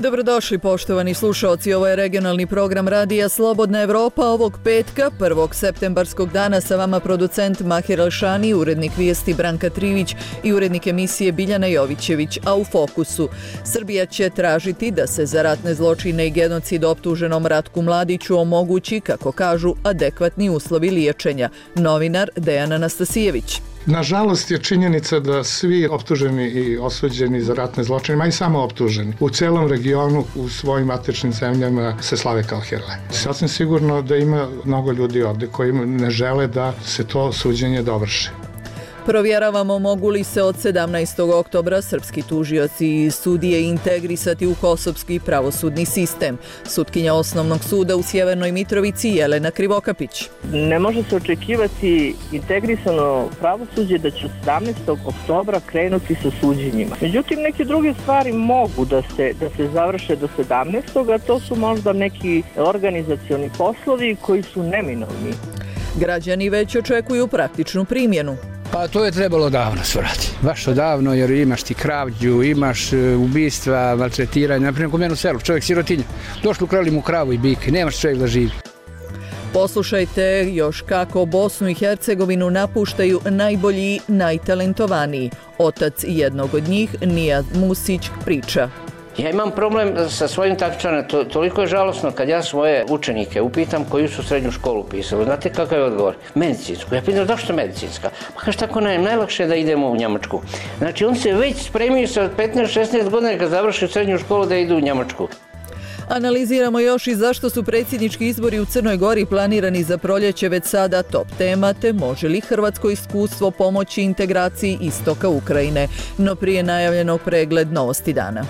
Dobrodošli poštovani slušaoci, ovo je regionalni program Radija Slobodna Evropa ovog petka, 1. septembarskog dana. Sa vama producent Mahir Alšani, urednik vijesti Branka Trivić i urednik emisije Biljana Jovićević. A u fokusu, Srbija će tražiti da se za ratne zločine i genocid optuženom Ratku Mladiću omogući, kako kažu, adekvatni uslovi liječenja. Novinar Dejan Anastasijević. Nažalost je činjenica da svi optuženi i osuđeni za ratne zločine, ma i samo optuženi, u celom regionu, u svojim matičnim zemljama se slave kao heroje. Sasvim sigurno da ima mnogo ljudi ovde koji ne žele da se to suđenje dovrši. Provjeravamo mogu li se od 17. oktobra srpski tužioci i sudije integrisati u kosovski pravosudni sistem. Sutkinja Osnovnog suda u Sjevernoj Mitrovici Jelena Krivokapić. Ne može se očekivati integrisano pravosuđe da će 17. oktobra krenuti sa suđenjima. Međutim, neke druge stvari mogu da se završe do 17. a to su možda neki organizacioni poslovi koji su neminovni. Građani već očekuju praktičnu primjenu. Pa to je trebalo davno svrati. Baš odavno, jer imaš ti kravđu, imaš ubistva, maltretiranje. Naprimjer, kod mene u selu, čovjek sirotinja. Došli, ukrali mu kravu i bik, nemaš čovjek da živi. Poslušajte još kako Bosnu i Hercegovinu napuštaju najbolji, najtalentovaniji. Otac jednog od njih, Nijad Musić, priča. Ja imam problem sa svojim takmičarima, toliko je žalosno kad ja svoje učenike upitam koju su srednju školu pisali. Znate kakav je odgovor? Medicinsku. Ja pitam zašto medicinska? Pa kaže tako najlakše da idemo u Njemačku. Znači on se već spremio sa 15-16 godina kad završi srednju školu da idu u Njemačku. Analiziramo još i zašto su predsjednički izbori u Crnoj Gori planirani za proljeće već sada top tema, te može li hrvatsko iskustvo pomoći integraciji istoka Ukrajine. No prije najavljenog pregled novosti dana.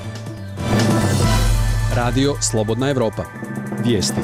Radio Slobodna Evropa. Vijesti.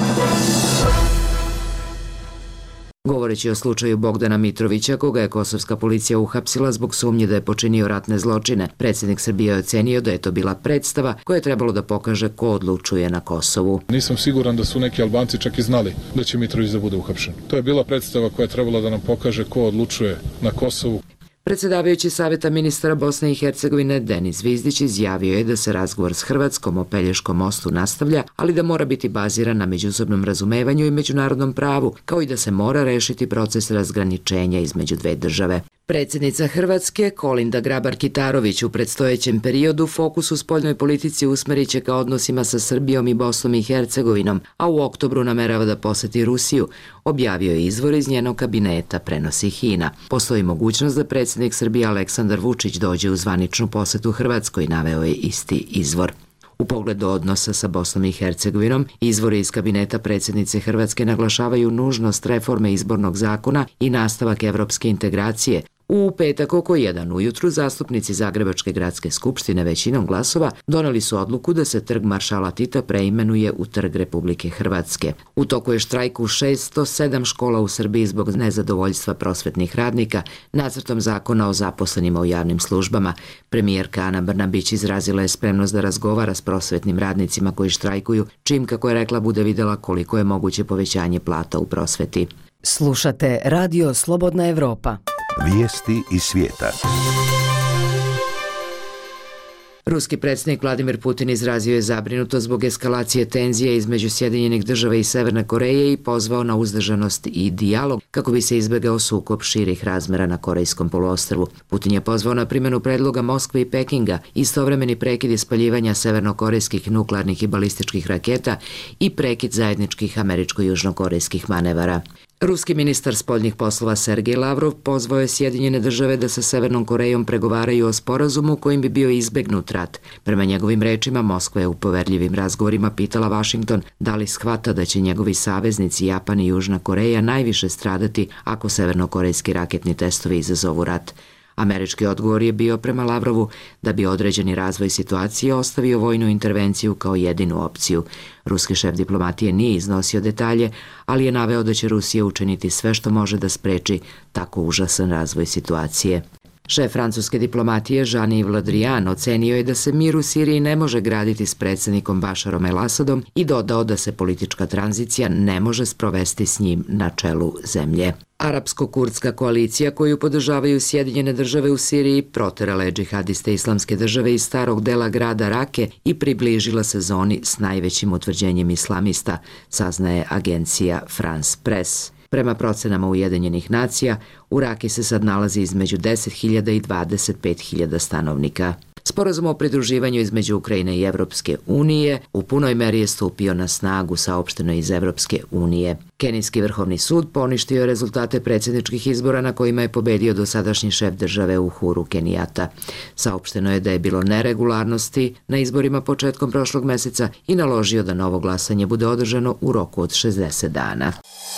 Govoreći o slučaju Bogdana Mitrovića, koga je kosovska policija uhapsila zbog sumnje da je počinio ratne zločine, predsjednik Srbije je ocenio da je to bila predstava koja je trebalo da pokaže ko odlučuje na Kosovu. Nisam siguran da su neki Albanci čak i znali da će Mitrović da bude uhapšen. To je bila predstava koja je trebala da nam pokaže ko odlučuje na Kosovu. Predsjedavajući Saveta ministara Bosne i Hercegovine Denis Zvizdić izjavio je da se razgovor s Hrvatskom o Pelješkom mostu nastavlja, ali da mora biti baziran na međusobnom razumevanju i međunarodnom pravu, kao i da se mora rešiti proces razgraničenja između dve države. Predsjednica Hrvatske, Kolinda Grabar-Kitarović, u predstojećem periodu fokus u spoljnoj politici usmerit će ka odnosima sa Srbijom i Bosnom i Hercegovinom, a u oktobru namerava da poseti Rusiju, objavio je izvor iz njenog kabineta, prenosi HINA. Postoji mogućnost da predsjednik Srbije Aleksandar Vučić dođe u zvaničnu posetu Hrvatskoj, naveo je isti izvor. U pogledu odnosa sa Bosnom i Hercegovinom, izvori iz kabineta predsjednice Hrvatske naglašavaju nužnost reforme izbornog zakona i nastavak evropske integracije. U petak oko 1 ujutru zastupnici Zagrebačke gradske skupštine većinom glasova doneli su odluku da se trg Maršala Tita preimenuje u Trg Republike Hrvatske. U toku je štrajk u 607 škola u Srbiji zbog nezadovoljstva prosvetnih radnika nacrtom zakona o zaposlenima u javnim službama. Premijerka Ana Brnabić izrazila je spremnost da razgovara s prosvetnim radnicima koji štrajkuju, čim, kako je rekla, bude videla koliko je moguće povećanje plata u prosveti. Slušate Radio Slobodna Evropa. Vijesti iz svijeta. Ruski predsjednik Vladimir Putin izrazio je zabrinutost zbog eskalacije tenzije između Sjedinjenih Država i Severne Koreje i pozvao na uzdržanost i dijalog kako bi se izbjegao sukob širih razmera na Korejskom poluostrvu. Putin je pozvao na primjenu predloga Moskve i Pekinga, istovremeni prekid ispaljivanja severnokorejskih nuklearnih i balističkih raketa i prekid zajedničkih američko-južnokorejskih manevara. Ruski ministar spoljnih poslova Sergej Lavrov pozvao je Sjedinjene Države da sa Severnom Korejom pregovaraju o sporazumu kojim bi bio izbegnut rat. Prema njegovim rečima, Moskva je u poverljivim razgovorima pitala Washington da li shvata da će njegovi saveznici Japan i Južna Koreja najviše stradati ako severnokorejski raketni testovi izazovu rat. Američki odgovor je bio prema Lavrovu da bi određeni razvoj situacije ostavio vojnu intervenciju kao jedinu opciju. Ruski šef diplomatije nije iznosio detalje, ali je naveo da će Rusija učiniti sve što može da spreči tako užasan razvoj situacije. Šef francuske diplomatije Jean-Yves Le Drian ocenio je da se mir u Siriji ne može graditi s predsjednikom Bašarom el-Asadom i dodao da se politička tranzicija ne može sprovesti s njim na čelu zemlje. Arapsko-kurdska koalicija koju podržavaju Sjedinjene države u Siriji proterala je džihadiste Islamske države iz starog dela grada Rake i približila se zoni s najvećim utvrđenjem islamista, saznaje agencija France Press. Prema procenama Ujedinjenih nacija, u Raki se sad nalazi između 10.000 i 25.000 stanovnika. Sporazum o pridruživanju između Ukrajine i Evropske unije u punoj meri je stupio na snagu, saopšteno iz Evropske unije. Kenijski vrhovni sud poništio je rezultate predsjedničkih izbora na kojima je pobedio dosadašnji šef države Uhuru Kenijata. Saopšteno je da je bilo neregularnosti na izborima početkom prošlog meseca i naložio da novo glasanje bude održano u roku od 60 dana.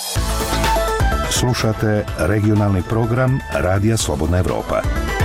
Slušate regionalni program Radija Slobodna Evropa.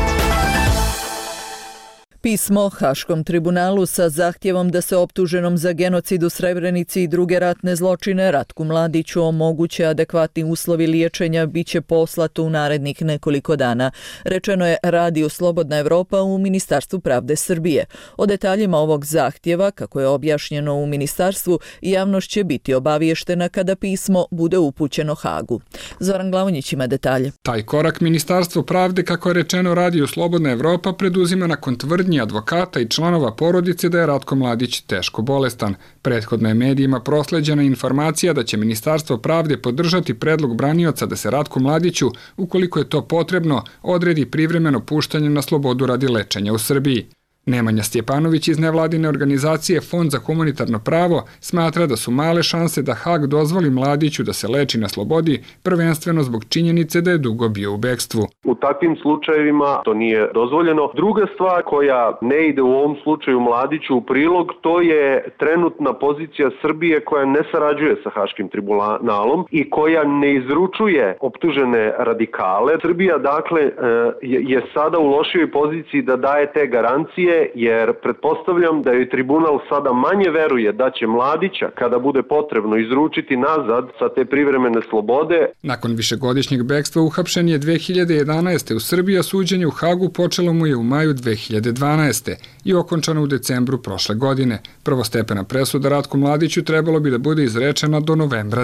Pismo Haškom tribunalu sa zahtjevom da se optuženom za genocid u Srebrenici i druge ratne zločine Ratku Mladiću omoguće adekvatni uslovi liječenja biće poslato u narednih nekoliko dana. Rečeno je Radiju Slobodna Evropa u Ministarstvu pravde Srbije. O detaljima ovog zahtjeva, kako je objašnjeno u ministarstvu, javnost će biti obaviještena kada pismo bude upućeno Hagu. Zoran Glavonjić ima detalje. Taj korak Ministarstvo pravde, kako je rečeno Radiju Slobodna Evropa, preduzima nakon tvrdnji advokata i članova porodice da je Ratko Mladić teško bolestan. Prethodno je medijima prosleđena informacija da će Ministarstvo pravde podržati predlog branioca da se Ratku Mladiću, ukoliko je to potrebno, odredi privremeno puštanje na slobodu radi lečenja u Srbiji. Nemanja Stjepanović iz nevladine organizacije Fond za humanitarno pravo smatra da su male šanse da Hag dozvoli Mladiću da se leči na slobodi, prvenstveno zbog činjenice da je dugo bio u bekstvu. U takvim slučajevima to nije dozvoljeno. Druga stvar koja ne ide u ovom slučaju Mladiću u prilog, to je trenutna pozicija Srbije koja ne sarađuje sa Haškim tribunalom i koja ne izručuje optužene radikale. Srbija dakle je sada u lošijoj poziciji da daje te garancije, jer pretpostavljam da joj tribunal sada manje veruje da će Mladića, kada bude potrebno, izručiti nazad sa te privremene slobode. Nakon višegodišnjeg bekstva uhapšen je 2011. u Srbiji, a suđenje u Hagu počelo mu je u maju 2012. i okončano u decembru prošle godine. Prvostepena presuda Ratku Mladiću trebalo bi da bude izrečena do novembra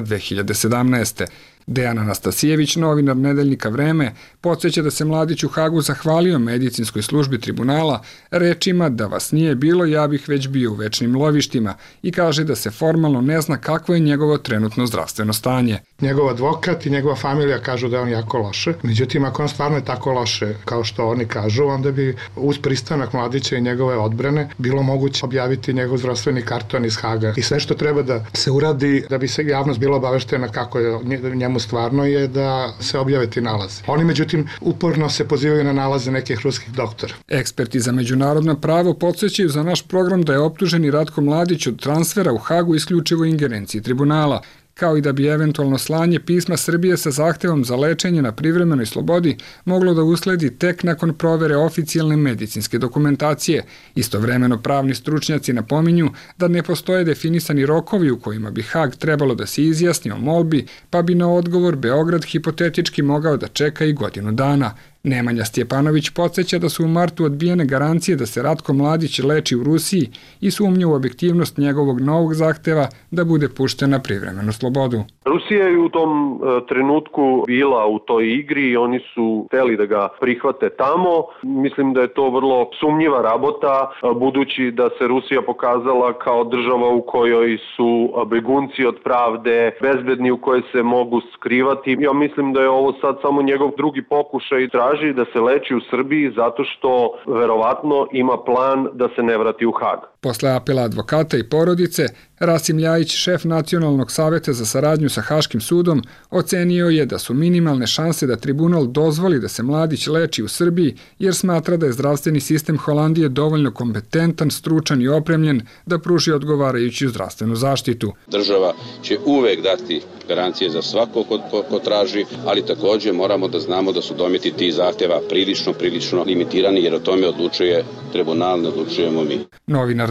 2017. Dejan Anastasijević, novinar nedeljnika Vreme, podsjeća da se Mladić u Hagu zahvalio medicinskoj službi tribunala rečima da vas nije bilo, ja bih već bio u večnim lovištima, i kaže da se formalno ne zna kakvo je njegovo trenutno zdravstveno stanje. Njegov advokat i njegova familija kažu da je on jako loše, međutim ako on stvarno je tako loše kao što oni kažu, onda bi uz pristanak Mladića i njegove odbrane bilo moguće objaviti njegov zdravstveni karton iz Haga i sve što treba da se uradi da bi se javnost bila obaveštena kako je njemu stvarno je da se objave ti nalazi. Oni međutim uporno se pozivaju na nalaze nekih ruskih doktora. Eksperti za međunarodno pravo podsjećaju za naš program da je optuženi Ratko Mladić od transfera u Hagu isključivo u ingerenciji tribunala, kao i da bi eventualno slanje pisma Srbije sa zahtevom za lečenje na privremenoj slobodi moglo da usledi tek nakon provere oficijalne medicinske dokumentacije. Istovremeno pravni stručnjaci napominju da ne postoje definisani rokovi u kojima bi Hag trebalo da se izjasni o molbi, pa bi na odgovor Beograd hipotetički mogao da čeka i godinu dana. Nemanja Stjepanović podsjeća da su u martu odbijene garancije da se Ratko Mladić leči u Rusiji i sumnja u objektivnost njegovog novog zahteva da bude pušten na privremenu slobodu. Rusija je u tom trenutku bila u toj igri i oni su hteli da ga prihvate tamo. Mislim da je to vrlo sumnjiva rabota, budući da se Rusija pokazala kao država u kojoj su begunci od pravde bezbedni, u kojoj se mogu skrivati. Ja mislim da je ovo sad samo njegov drugi pokušaj, traži da se leči u Srbiji zato što verovatno ima plan da se ne vrati u Hag. Posle apela advokata i porodice, Rasim Ljajić, šef Nacionalnog saveta za saradnju sa Haškim sudom, ocenio je da su minimalne šanse da tribunal dozvoli da se Mladić leči u Srbiji, jer smatra da je zdravstveni sistem Holandije dovoljno kompetentan, stručan i opremljen da pruži odgovarajuću zdravstvenu zaštitu. Država će uvek dati garancije za svako ko traži, ali također moramo da znamo da su dometi tih zahtjeva prilično limitirani, jer o tome odlučuje tribunal, ne odlučujemo mi. Novinar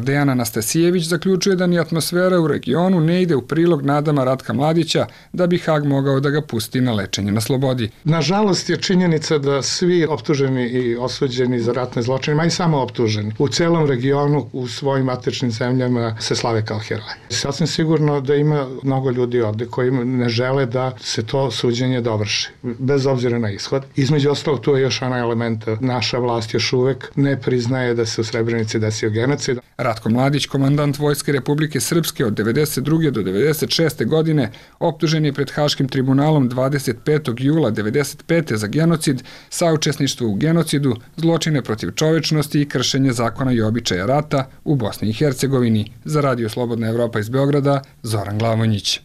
Dejan Anastasijević zaključuje da ni atmosfera u regionu ne ide u prilog nadama Ratka Mladića da bi Hag mogao da ga pusti na lečenje na slobodi. Nažalost je činjenica da svi optuženi i osuđeni za ratne zločine, ma i samo optuženi, u celom regionu u svojim matičnim zemljama se slave kao heroje. Sasvim sigurno da ima mnogo ljudi ovde koji ne žele da se to suđenje dovrši, bez obzira na ishod. Između ostalog, tu je još onaj element, naša vlast još uvek ne priznaje da se u Srebrenici desio genocid. Ratko Mladić, komandant Vojske Republike Srpske od 92. do 96. godine, optužen je pred Haškim tribunalom 25. jula 95. za genocid, saučesništvo u genocidu, zločine protiv čovečnosti i kršenje zakona i običaja rata u Bosni i Hercegovini. Za Radio Slobodna Evropa iz Beograda, Zoran Glavonjić.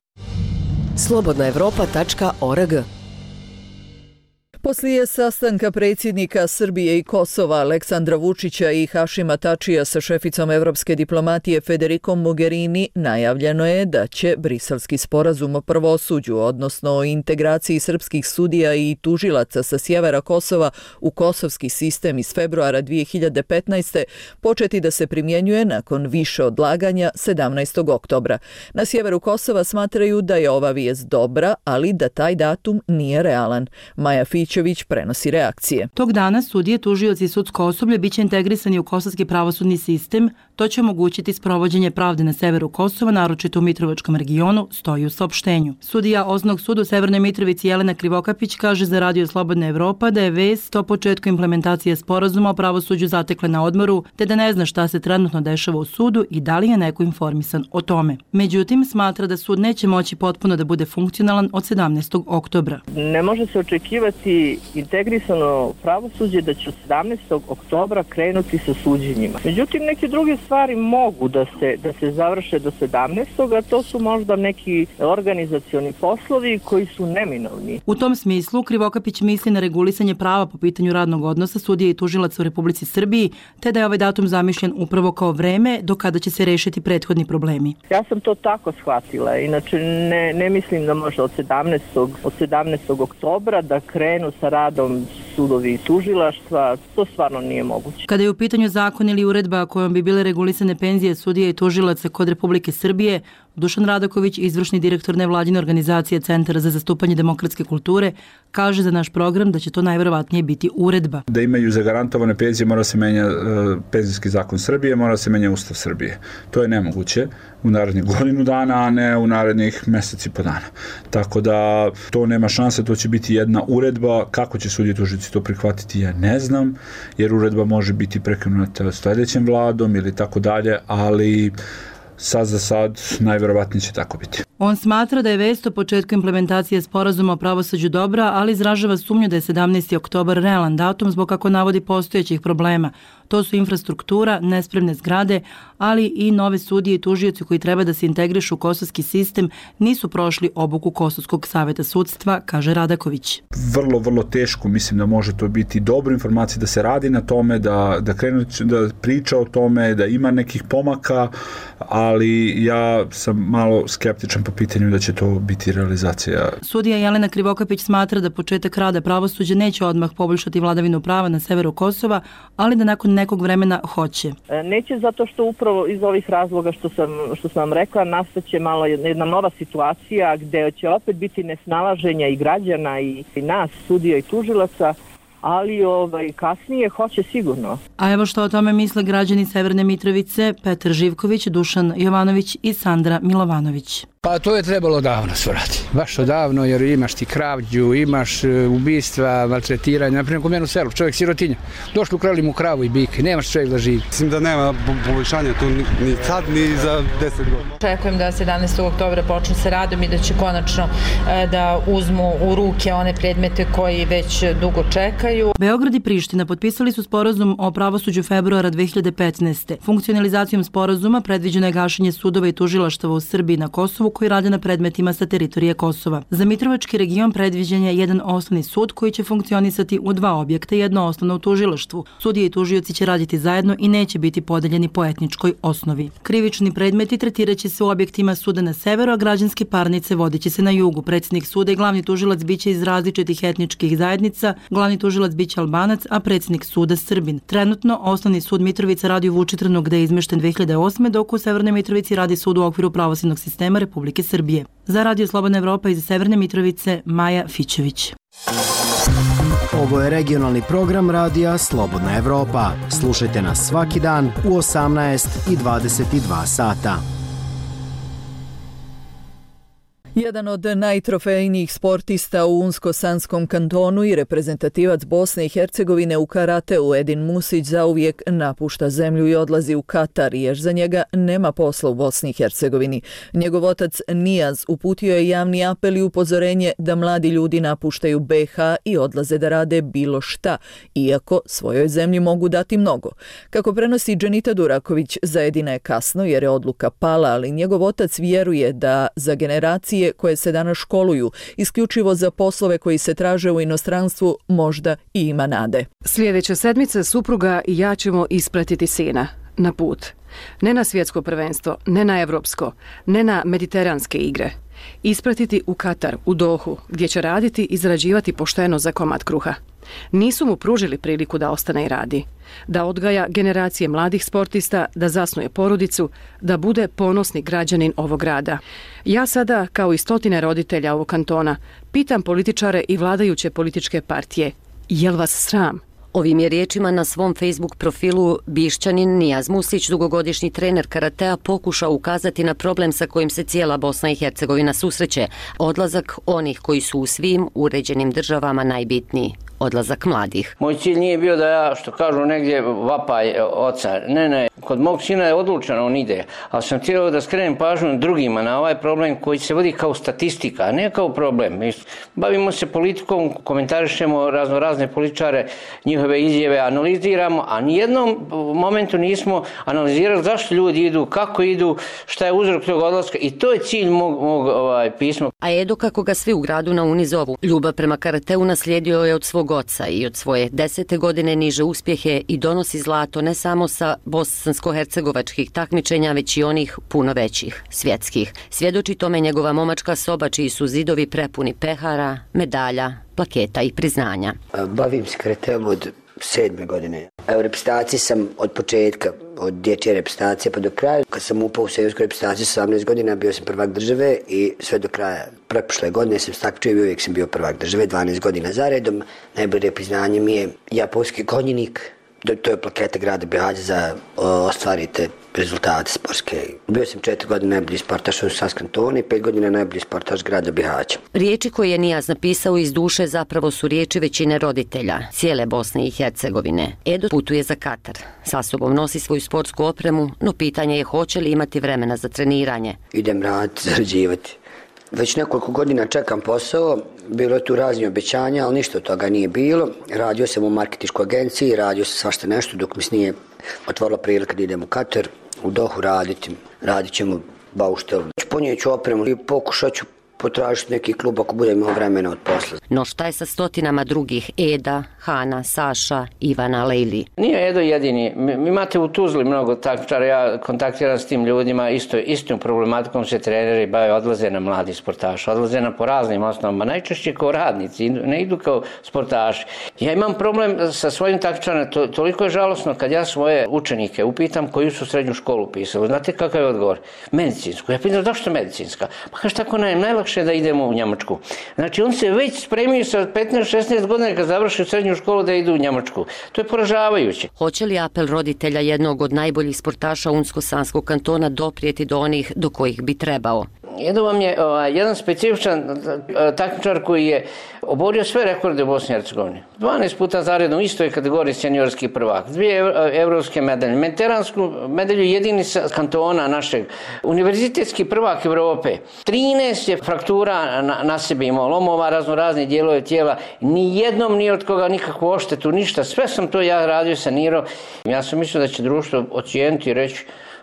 slobodnaevropa.org. Poslije sastanka predsjednika Srbije i Kosova Aleksandra Vučića i Hašima Tačija sa šeficom evropske diplomatije Federikom Mogherini najavljeno je da će Briselski sporazum o pravosuđu, odnosno o integraciji srpskih sudija i tužilaca sa sjevera Kosova u kosovski sistem iz februara 2015. početi da se primjenjuje nakon više odlaganja 17. oktobra. Na sjeveru Kosova smatraju da je ova vijest dobra, ali da taj datum nije realan. Maja Fićević prenosi reakcije. Tog dana sudije, tužioci i sudsko osoblje biće integrisani u kosovski pravosudni sistem. To će omogućiti sprovođenje pravde na severu Kosova, naročito u Mitrovačkom regionu, stoji u saopštenju. Sudija Osnovnog suda u Severnoj Mitrovici Jelena Krivokapić kaže za Radio Slobodna Evropa da je vest o početku implementacije sporazuma o pravosuđu zatekla na odmoru, te da ne zna šta se trenutno dešava u sudu i da li je neko informisan o tome. Međutim, smatra da sud neće moći potpuno da bude funkcionalan od 17. oktobra. Ne može se očekivati integrisano pravosuđe da će 17. oktobra krenuti sa suđenjima. Međutim, neke druge stvari mogu da se završe do 17. a to su možda neki organizacioni poslovi koji su neminovni. U tom smislu, Krivokapić misli na regulisanje prava po pitanju radnog odnosa sudija i tužilaca u Republici Srbiji, te da je ovaj datum zamišljen upravo kao vreme do kada će se rešiti prethodni problemi. Ja sam to tako shvatila. Inače, ne mislim da može od 17. oktobra da krenu sa radom sudovi i tužilaštva, to stvarno nije moguće. Kada je u pitanju zakon ili uredba kojom bi bile regulisane penzije sudija i tužilaca kod Republike Srbije, Dušan Radaković, izvršni direktor nevladine organizacije Centara za zastupanje demokratske kulture, kaže za naš program da će to najverovatnije biti uredba. Da imaju zagarantovane penzije mora se menja penzijski zakon Srbije, mora se menja Ustav Srbije. To je nemoguće u narednih godinu dana, a ne u narednih meseci po dana. Tako da to nema šanse, to će biti jedna uredba. Kako će sudije tužioci to prihvatiti, ja ne znam, jer uredba može biti prekinuta sledećem vladom ili tako dalje, ali sad za sad najverovatnije će tako biti. On smatra da je vest o početku implementacije sporazuma o pravosuđu dobra, ali izražava sumnju da je 17. oktobar realan datum zbog, kako navodi, postojećih problema. To su infrastruktura, nespremne zgrade, ali i nove sudije i tužioci koji treba da se integrišu u kosovski sistem nisu prošli obuku Kosovskog saveta sudstva, kaže Radaković. Vrlo teško, mislim da može to biti dobra informacija, da se radi na tome, da krenu da priča o tome, da ima nekih pomaka, ali ja sam malo skeptičan po pitanju da će to biti realizacija. Sudija Jelena Krivokapić smatra da početak rada pravosuđa neće odmah poboljšati vladavinu prava na severu Kosova, ali da nakon nekog vremena hoće. Neće zato što upravo iz ovih razloga što sam vam rekla nastaće malo jedna nova situacija gde će opet biti nesnalaženja i građana i nas, sudija i tužilaca, ali kasnije hoće sigurno. A evo što o tome misle građani Severne Mitrovice, Petar Živković, Dušan Jovanović i Sandra Milovanović. Pa to je trebalo davno svrati. Baš odavno, jer imaš ti kravđu, imaš ubistva, maltretiranja. Naprimjer, kod mene u selu, čovjek sirotinja. Došli, ukrali mu kravu i bike, nemaš čovjek da živi. Mislim da nema poboljšanja tu ni sad, ni za 10 godina. Očekujem da 17. oktobra počnu sa radom i da će konačno da uzmu u ruke one predmete koji već dugo čekaju. Beograd i Priština potpisali su sporazum o pravosuđu februara 2015. Funkcionalizacijom sporazuma predviđeno je gašenje sudova i tužilaštava u Srbiji na Kosovu, Kosovu koji rade na predmetima sa teritorije Kosova. Za Mitrovački region predviđen je jedan osnovni sud koji će funkcionisati u 2 objekta i jedno osnovno tužilaštvu. Sudije i tužioci će raditi zajedno i neće biti podeljeni po etničkoj osnovi. Krivični predmeti tretiraće se u objektima suda na severu, a građanske parnice vodiće se na jugu. Predsjednik suda i glavni tužilac biće iz različitih etničkih zajednica, glavni tužilac biće Albanac, a predsjednik suda Srbin. Trenutno Osnovni sud Mitrovica radi u Vučitrnu gde je izmešten 2008. dok u Severnoj Mitrovici radi sud u okviru pravosudnog sistema Republike Srbije. Za Radio Slobodna Evropa iz Severne Mitrovice, Maja Fićević. Ovo je regionalni program Radija Slobodna Evropa. Slušajte nas svaki dan u 18 i 22 sata. Jedan od najtrofejnijih sportista u Unsko-Sanskom kantonu i reprezentativac Bosne i Hercegovine u karateu Edin Musić zauvijek napušta zemlju i odlazi u Katar jer za njega nema posla u Bosni i Hercegovini. Njegov otac Nijaz uputio je javni apel i upozorenje da mladi ljudi napuštaju BiH i odlaze da rade bilo šta, iako svojoj zemlji mogu dati mnogo. Kako prenosi Dženita Duraković, za Edina je kasno jer je odluka pala, ali njegov otac vjeruje da za generacije koje se danas školuju, isključivo za poslove koji se traže u inostranstvu, možda i ima nade. Sljedeća sedmica supruga i ja ćemo ispratiti sina na put. Ne na svjetsko prvenstvo, ne na evropsko, ne na mediteranske igre. Ispratiti u Katar, u Dohu, gdje će raditi i zarađivati pošteno za komad kruha. Nisu mu pružili priliku da ostane i radi, da odgaja generacije mladih sportista, da zasnuje porodicu, da bude ponosni građanin ovog grada. Ja sada, kao i stotine roditelja ovog kantona, pitam političare i vladajuće političke partije, jel vas sram? Ovim je riječima na svom Facebook profilu Bišćanin Nijaz Musić, dugogodišnji trener karatea, pokušao ukazati na problem sa kojim se cijela Bosna i Hercegovina susreće. Odlazak onih koji su u svim uređenim državama najbitniji. Odlazak mladih. Moj cilj nije bio da ja, što kažu negdje, vapaj oca. Ne, kod mog sina je odlučeno, on ide. Ali sam htio da skrenem pažnju drugima na ovaj problem koji se vodi kao statistika, a ne kao problem. Bavimo se politikom, komentarišemo razne političare, njihove izjave analiziramo, a nijednom momentu nismo analizirali zašto ljudi idu, kako idu, šta je uzrok tog odlaska, i to je cilj mog pisma. A Edo, kako ga svi u gradu na Uni zovu, ljubav prema karateu naslijedio je od svog oca i od svoje 10. godine niže uspjehe i donosi zlato ne samo sa bosansko-hercegovačkih takmičenja, već i onih puno većih, svjetskih. Svjedoči tome njegova momačka soba čiji su zidovi prepuni pehara, medalja, plaketa i priznanja. Bavim se karateom od 7. godine. U reprezentaciji sam od početka, od dječje reprezentacije pa do kraja. Kad sam upao u seniorsku reprezentaciju sa 18 godina, bio sam prvak države i sve do kraja pretprošle godine sam takmičio i uvijek sam bio prvak države, 12 godina zaredom. Najbolje priznanje mi je japonski konjinik. To je plaketa grada Bihaća za ostvarite rezultate sportske. Bio sam 4 godine najbolji sportaš u Sanskom kantonu i 5 godina najbolji sportaš grada Bihaća. Riječi koje je Nijaz napisao iz duše zapravo su riječi većine roditelja cijele Bosne i Hercegovine. Edo putuje za Katar. Sa sobom nosi svoju sportsku opremu, no pitanje je hoće li imati vremena za treniranje. Idem raditi, zarađivati. Već nekoliko godina čekam posao, bilo je tu raznih obećanja, ali ništa od toga nije bilo. Radio sam u marketinškoj agenciji, radio sam svašta nešto dok mi se nije otvorila prilika da idem u Katar, u Dohu raditi. Radit ćemo bauštel. Ponijet ću opremu i pokušat ću potražiti neki klub ako bude imao vremena od posla. No šta je sa stotinama drugih? Eda, Hana, Saša, Ivana, Lejli. Nije Edo jedini. Mi imate u Tuzli mnogo takmičara, ja kontaktiram s tim ljudima, istom problematikom se treneri bave, odlaze na mladi sportaši, odlaze na po raznim osnovama, najčešće kao radnici, ne idu kao sportaši. Ja imam problem sa svojim takmičarima, toliko je žalosno kad ja svoje učenike upitam koju su srednju školu upisali. Znate kakav je odgovor? Medicinsku. Ja pitam zašto medicinska? Pa kaže tako najlakše da idemo u Njemačku. Znači on se već spremio sa 15-16 godina kad završi srednju školu da idu u Njemačku. To je poražavajuće. Hoće li apel roditelja jednog od najboljih sportaša Unsko-Sanskog kantona doprijeti do onih do kojih bi trebao? Edo vam je jedan specifičan takmičar koji je oborio sve rekorde u Bosni i Hercegovini. 12 puta zaredom u istoj kategoriji seniorski prvak, 2 evropske medalje, mediteransku medalju jedini sa kantona našeg, univerzitetski prvak Evrope, 13 je fraktura na sebi imao, lomova, raznorazni dijelove tijela, nijednom nije od koga nikakvu oštetu, ništa, sve sam to ja radio, sanirao. Ja sam mislio da će društvo ocijeniti i reći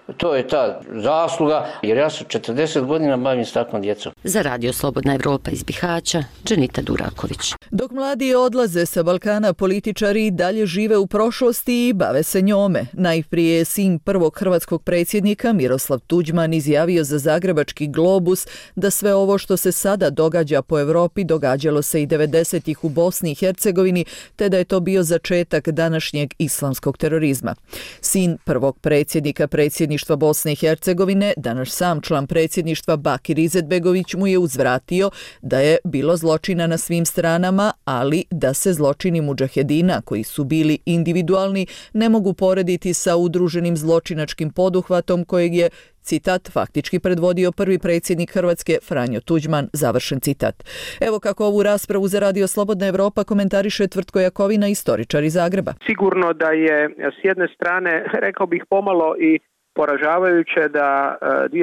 to je ta zasluga, jer ja se 40 godina bavim s takvom djecom. Za Radio Slobodna Evropa iz Bihaća, Dženita Duraković. Dok mladi odlaze sa Balkana, političari dalje žive u prošlosti i bave se njome. Najprije je sin prvog hrvatskog predsjednika Miroslav Tuđman izjavio za Zagrebački Globus da sve ovo što se sada događa po Europi događalo se i 90-ih u Bosni i Hercegovini, te da je to bio začetak današnjeg islamskog terorizma. Sin prvog predsjednika predsjedništva Bosne i Hercegovine, danas sam član predsjedništva Bakir Izetbegović, mu je uzvratio da je bilo zločina na svim stranama, ali da se zločini mudžahedina, koji su bili individualni, ne mogu porediti sa udruženim zločinačkim poduhvatom kojeg je, citat, faktički predvodio prvi predsjednik Hrvatske Franjo Tuđman, završen citat. Evo kako ovu raspravu za Radio Slobodna Evropa komentariše Tvrtko Jakovina, istoričar iz Zagreba. Sigurno da je s jedne strane, rekao bih, pomalo i poražavajuće da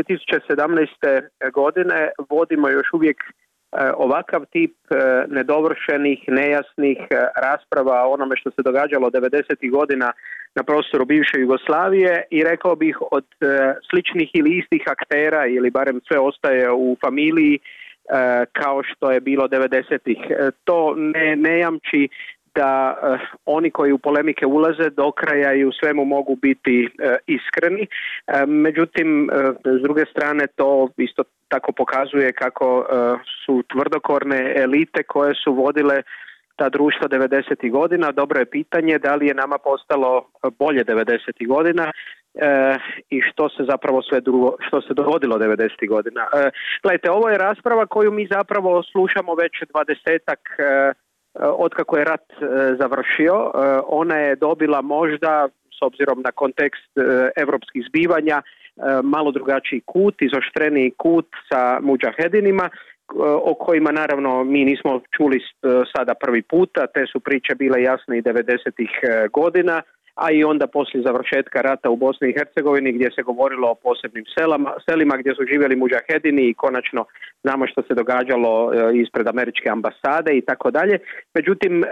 2017. godine vodimo još uvijek ovakav tip nedovršenih, nejasnih rasprava o onome što se događalo 90. godina na prostoru bivše Jugoslavije i rekao bih od sličnih ili istih aktera ili barem sve ostaje u familiji kao što je bilo 90-ih. To ne jamči da oni koji u polemike ulaze do kraja i u svemu mogu biti iskreni. Međutim, s druge strane to isto tako pokazuje kako su tvrdokorne elite koje su vodile ta društva 90. godina. Dobro je pitanje da li je nama postalo bolje 90. godina i što se zapravo sve drugo, što se dogodilo 90. godina. Gledajte, ovo je rasprava koju mi zapravo slušamo već 20-ak otkako je rat završio. Ona je dobila možda, s obzirom na kontekst evropskih zbivanja, malo drugačiji kut, izoštreniji kut sa mudžahedinima, o kojima naravno mi nismo čuli sada prvi puta. Te su priče bile jasne i 90-ih godina, a i onda poslije završetka rata u Bosni i Hercegovini gdje se govorilo o posebnim selima gdje su živjeli mudžahedini i konačno znamo što se događalo ispred američke ambasade i tako dalje. Međutim,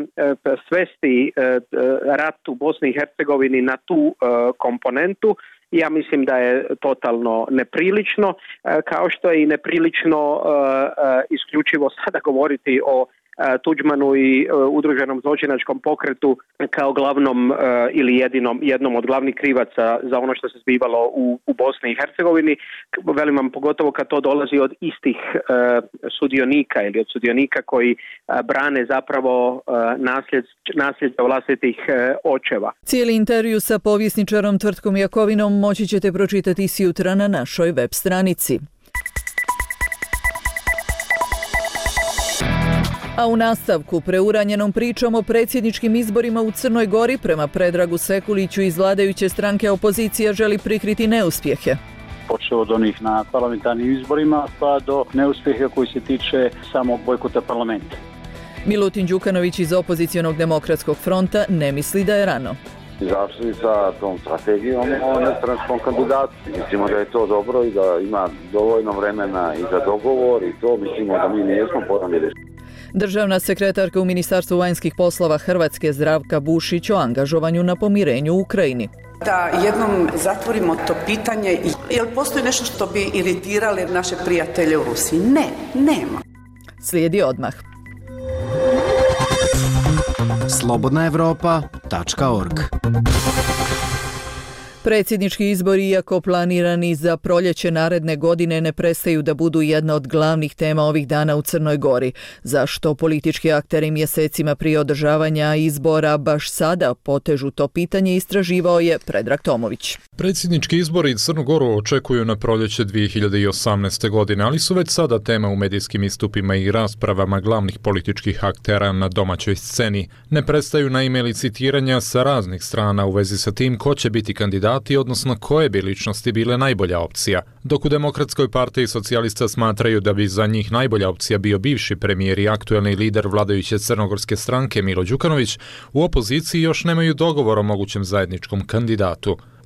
svesti rat u Bosni i Hercegovini na tu komponentu, ja mislim da je totalno neprilično, kao što je i neprilično isključivo sada govoriti o Tuđmanu i udruženom zločinačkom pokretu kao glavnom ili jednom od glavnih krivaca za ono što se zbivalo u Bosni i Hercegovini. Velim vam, pogotovo kad to dolazi od istih sudionika ili od sudionika koji brane zapravo nasljeđe vlastitih očeva. Cijeli intervju sa povjesničarom Tvrtkom Jakovinom moći ćete pročitati sjutra na našoj web stranici. A u nastavku preuranjenom pričom o predsjedničkim izborima u Crnoj Gori prema Predragu Sekuliću iz vladajuće stranke opozicija želi prikriti neuspjehe. Počeo od onih na parlamentarnim izborima pa do neuspjeha koji se tiče samog bojkota parlamenta. Milutin Đukanović iz opozicionog demokratskog fronta ne misli da je rano. Izašli sa tom strategijom o nestranačkom kandidatu. Mislimo da je to dobro i da ima dovoljno vremena i za dogovor i to mislimo da mi nijesmo poramili. Državna sekretarka u Ministarstvu vanjskih poslova Hrvatske Zdravka Bušić o angažovanju na pomirenju u Ukrajini. Da jednom zatvorimo to pitanje, jel postoji nešto što bi iritirali naše prijatelje u Rusiji? Ne, nema. Slijedi odmah. slobodnaevropa.org. Predsjednički izbori, iako planirani za proljeće naredne godine, ne prestaju da budu jedna od glavnih tema ovih dana u Crnoj Gori. Zašto politički akteri mjesecima prije održavanja izbora baš sada potežu to pitanje, istraživao je Predrag Tomović. Predsjednički izbori Crnu Goru očekuju na proljeće 2018. godine, ali su već sada tema u medijskim istupima i raspravama glavnih političkih aktera na domaćoj sceni. Ne prestaju naime licitiranja sa raznih strana u vezi sa tim ko će biti kandidati, odnosno koje bi ličnosti bile najbolja opcija. Dok u Demokratskoj partiji socijalista smatraju da bi za njih najbolja opcija bio bivši premijer i aktuelni lider vladajuće crnogorske stranke Milo Đukanović, u opoziciji još nemaju dogovor o mogućem zajedničkom kandidatu.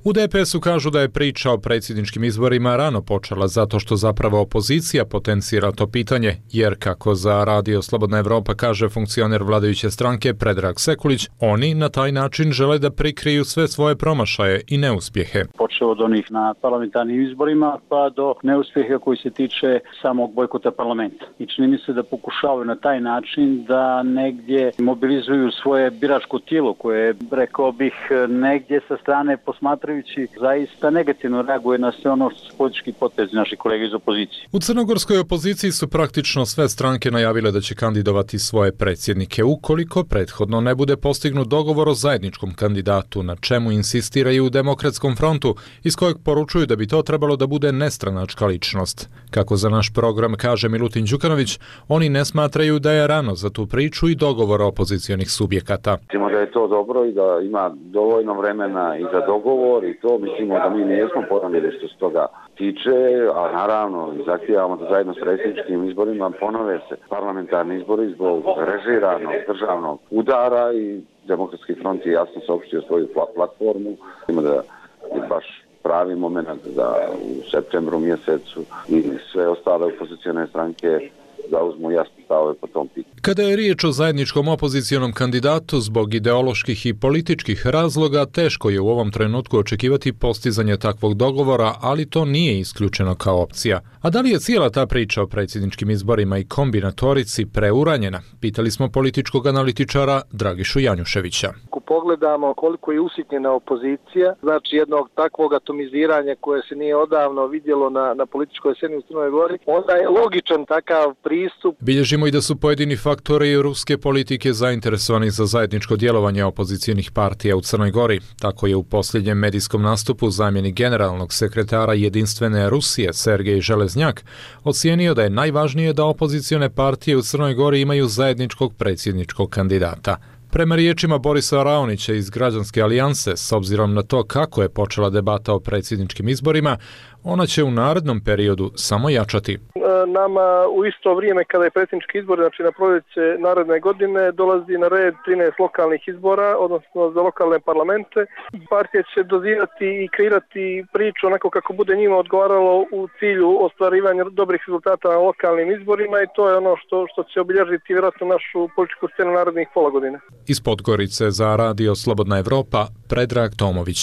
U DPS-u kažu da je priča o predsjedničkim izborima rano počela zato što zapravo opozicija potencira to pitanje, jer kako za Radio Slobodna Evropa kaže funkcioner vladajuće stranke Predrag Sekulić, oni na taj način žele da prikriju sve svoje promašaje i neuspjehe. Počeo od onih na parlamentarnim izborima pa do neuspjeha koji se tiče samog bojkota parlamenta. I čini mi se da pokušavaju na taj način da negdje mobilizuju svoje biračko tijelo koje, rekao bih, negdje sa strane posmatrajući zaista negativno reaguje na sve ono što su politički potezi naših kolega iz opozicije. U crnogorskoj opoziciji su praktično sve stranke najavile da će kandidovati svoje predsjednike ukoliko prethodno ne bude postignut dogovor o zajedničkom kandidatu, na čemu insistiraju u Demokratskom frontu, iz kojeg poručuju da bi to trebalo da bude nestranačka ličnost. Kako za naš program kaže Milutin Đukanović, oni ne smatraju da je rano za tu priču i dogovor opozicionih subjekata. Mislimo da je to dobro i da ima dovoljno vremena i za dogovor i to mislimo da mi nismo ponavljali što se toga tiče, a naravno zahtijevamo da zajedno s predsjedničkim izborima ponove se parlamentarni izbori zbog režiranog državnog udara i Demokratski front je jasno saopštio svoju platformu. Ima da je baš pravi moment da u septembru mjesecu i sve ostale opozicione stranke zauzmu jasne stavove po tom pitanju. Kada je riječ o zajedničkom opozicionom kandidatu, zbog ideoloških i političkih razloga, teško je u ovom trenutku očekivati postizanje takvog dogovora, ali to nije isključeno kao opcija. A da li je cijela ta priča o predsjedničkim izborima i kombinatorici preuranjena? Pitali smo političkog analitičara Dragišu Janjuševića. Ako pogledamo koliko je usitnjena opozicija, znači jednog takvog atomiziranja koje se nije odavno vidjelo na političkoj sceni u Crnoj Gori, onda je logičan takav pristup. Bilježimo i da su pojedini faktori ruske politike zainteresovani za zajedničko djelovanje opozicijnih partija u Crnoj Gori. Tako je u posljednjem medijskom nastupu zamjenik generalnog sekretara Jedinstvene Rusije Sergej Železnjak ocijenio da je najvažnije da opozicione partije u Crnoj Gori imaju zajedničkog predsjedničkog kandidata. Prema riječima Borisa Raonića iz Građanske alijanse, s obzirom na to kako je počela debata o predsjedničkim izborima, ona će u narednom periodu samo jačati. Nama u isto vrijeme kada je predsjednički izbor, znači na proljeće naredne godine, dolazi na red 13 lokalnih izbora, odnosno za lokalne parlamente. Partije će dozirati i kreirati priču onako kako bude njima odgovaralo u cilju ostvarivanja dobrih rezultata na lokalnim izborima i to je ono što će obilježiti vjerojatno našu političku scenu narednih pola godine. Iz Podgorice za Radio Slobodna Evropa, Predrag Tomović.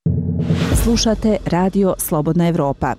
Slušate Radio Slobodna Evropa.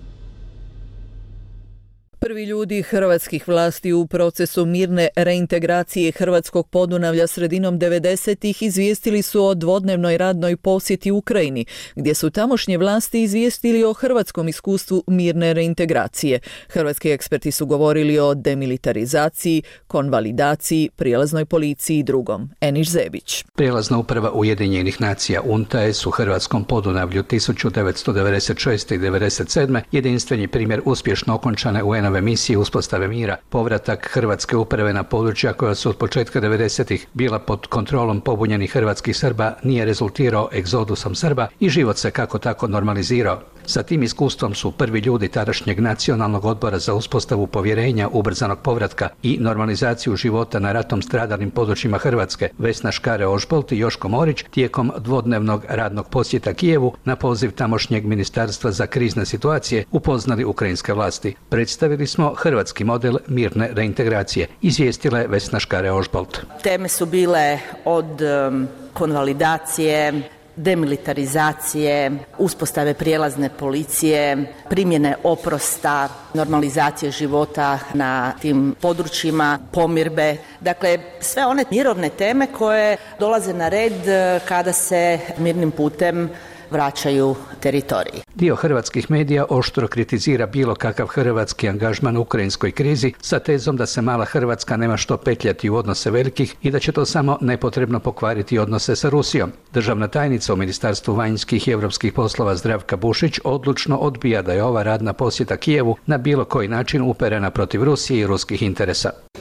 Prvi ljudi hrvatskih vlasti u procesu mirne reintegracije hrvatskog Podunavlja sredinom 90-ih izvijestili su o dvodnevnoj radnoj posjeti Ukrajini, gdje su tamošnje vlasti izvijestili o hrvatskom iskustvu mirne reintegracije. Hrvatski eksperti su govorili o demilitarizaciji, konvalidaciji, prijelaznoj policiji i drugom. Eniš Zebić. Prijelazna uprava Ujedinjenih nacija UNTAES u hrvatskom Podunavlju 1996. i 1997. jedinstveni primjer uspješno okončane UN-ove misije uspostave mira, povratak hrvatske uprave na područja koja su od početka 90-ih bila pod kontrolom pobunjenih hrvatskih Srba nije rezultirao egzodusom Srba i život se kako tako normalizirao. Sa tim iskustvom su prvi ljudi tadašnjeg Nacionalnog odbora za uspostavu povjerenja, ubrzanog povratka i normalizaciju života na ratom stradalim područjima Hrvatske Vesna Škare-Ožbolt i Joško Morić tijekom dvodnevnog radnog posjeta Kijevu na poziv tamošnjeg ministarstva za krizne situacije upoznali ukrajinske vlasti. Predstavili smo hrvatski model mirne reintegracije, izvijestila je Vesna Škare-Ožbolt. Teme su bile od konvalidacije, demilitarizacije, uspostave prijelazne policije, primjene oprosta, normalizacije života na tim područjima, pomirbe. Dakle, sve one mirovne teme koje dolaze na red kada se mirnim putem vraćaju teritoriji. Dio hrvatskih medija oštro kritizira bilo kakav hrvatski angažman u ukrajinskoj krizi sa tezom da se mala Hrvatska nema što petljati u odnose velikih i da će to samo nepotrebno pokvariti odnose sa Rusijom. Državna tajnica u Ministarstvu vanjskih i europskih poslova Zdravka Bušić odlučno odbija da je ova radna posjeta Kijevu na bilo koji način uperena protiv Rusije i ruskih interesa.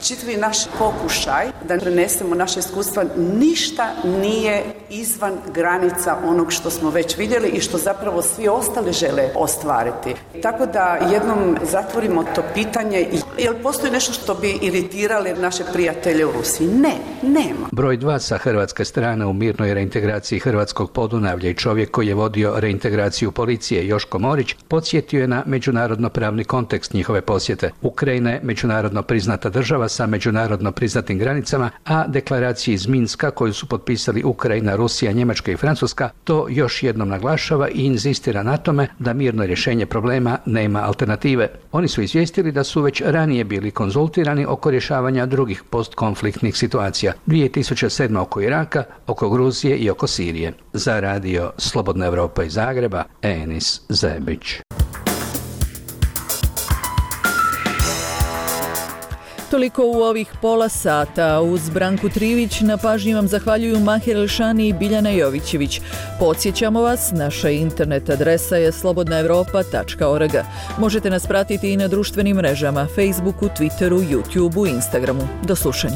čitavi naš pokušaj da prenesemo naše iskustva ništa nije izvan granica onog što smo već vidjeli i što zapravo svi ostali žele ostvariti. Tako da jednom zatvorimo to pitanje, jel postoji nešto što bi iritirali naše prijatelje u Rusiji? Ne, nema. Broj 2 sa hrvatske strane u mirnoj reintegraciji hrvatskog Podunavlja i čovjek koji je vodio reintegraciju policije Joško Morić podsjetio je na međunarodno pravni kontekst njihove posjete. Ukrajina je međunarodno priznata država sa međunarodno priznatim granicama, a deklaraciji iz Minska koju su potpisali Ukrajina, Rusija, Njemačka i Francuska to još jednom naglašava i inzistira na tome da mirno rješenje problema nema alternative. Oni su izvijestili da su već ranije bili konzultirani oko rješavanja drugih postkonfliktnih situacija. 2007. oko Iraka, oko Gruzije i oko Sirije. Za radio Slobodna Evropa iz Zagreba, Enis Zebić. Toliko u ovih pola sata. Uz Branku Trivić na pažnji vam zahvaljuju Mahir Elšani i Biljana Jovićević. Podsjećamo vas, naša internet adresa je slobodnaevropa.org. Možete nas pratiti i na društvenim mrežama, Facebooku, Twitteru, YouTubeu, Instagramu. Do slušanja.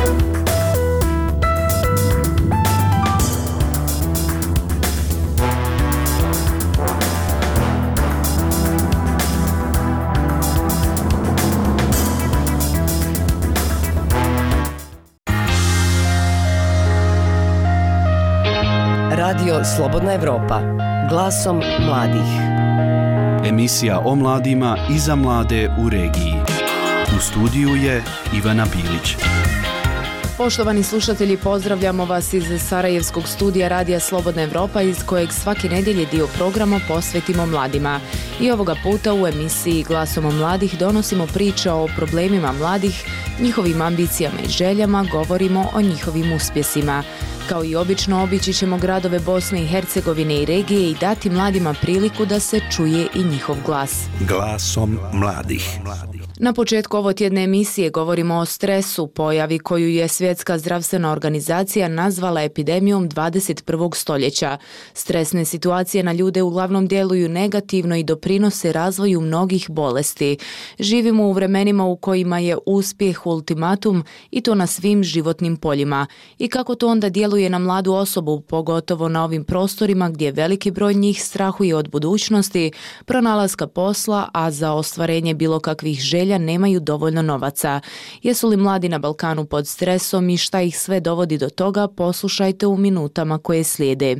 Radio Slobodna Evropa, glasom mladih. Emisija o mladima i za mlade u regiji. U studiju je Ivana Bilić. Poštovani slušatelji, pozdravljamo vas iz Sarajevskog studija Radija Slobodna Evropa, iz kojeg svake nedjelje dio programa posvetimo mladima. I ovoga puta u emisiji Glasom mladih donosimo priče o problemima mladih, njihovim ambicijama i željama, govorimo o njihovim uspjesima. Kao i obično, obići ćemo gradove Bosne i Hercegovine i regije i dati mladima priliku da se čuje i njihov glas. Glasom mladih. Na početku ovo tjedne emisije govorimo o stresu, pojavi koju je Svjetska zdravstvena organizacija nazvala epidemijom 21. stoljeća. Stresne situacije na ljude uglavnom djeluju negativno i doprinose razvoju mnogih bolesti. Živimo u vremenima u kojima je uspjeh ultimatum i to na svim životnim poljima. I kako to onda djeluje na mladu osobu, pogotovo na ovim prostorima gdje veliki broj njih strahuje od budućnosti, pronalaska posla, a za ostvarenje bilo kakvih želja nemaju dovoljno novaca. Jesu li mladi na Balkanu pod stresom i šta ih sve dovodi do toga, poslušajte u minutama koje slijede.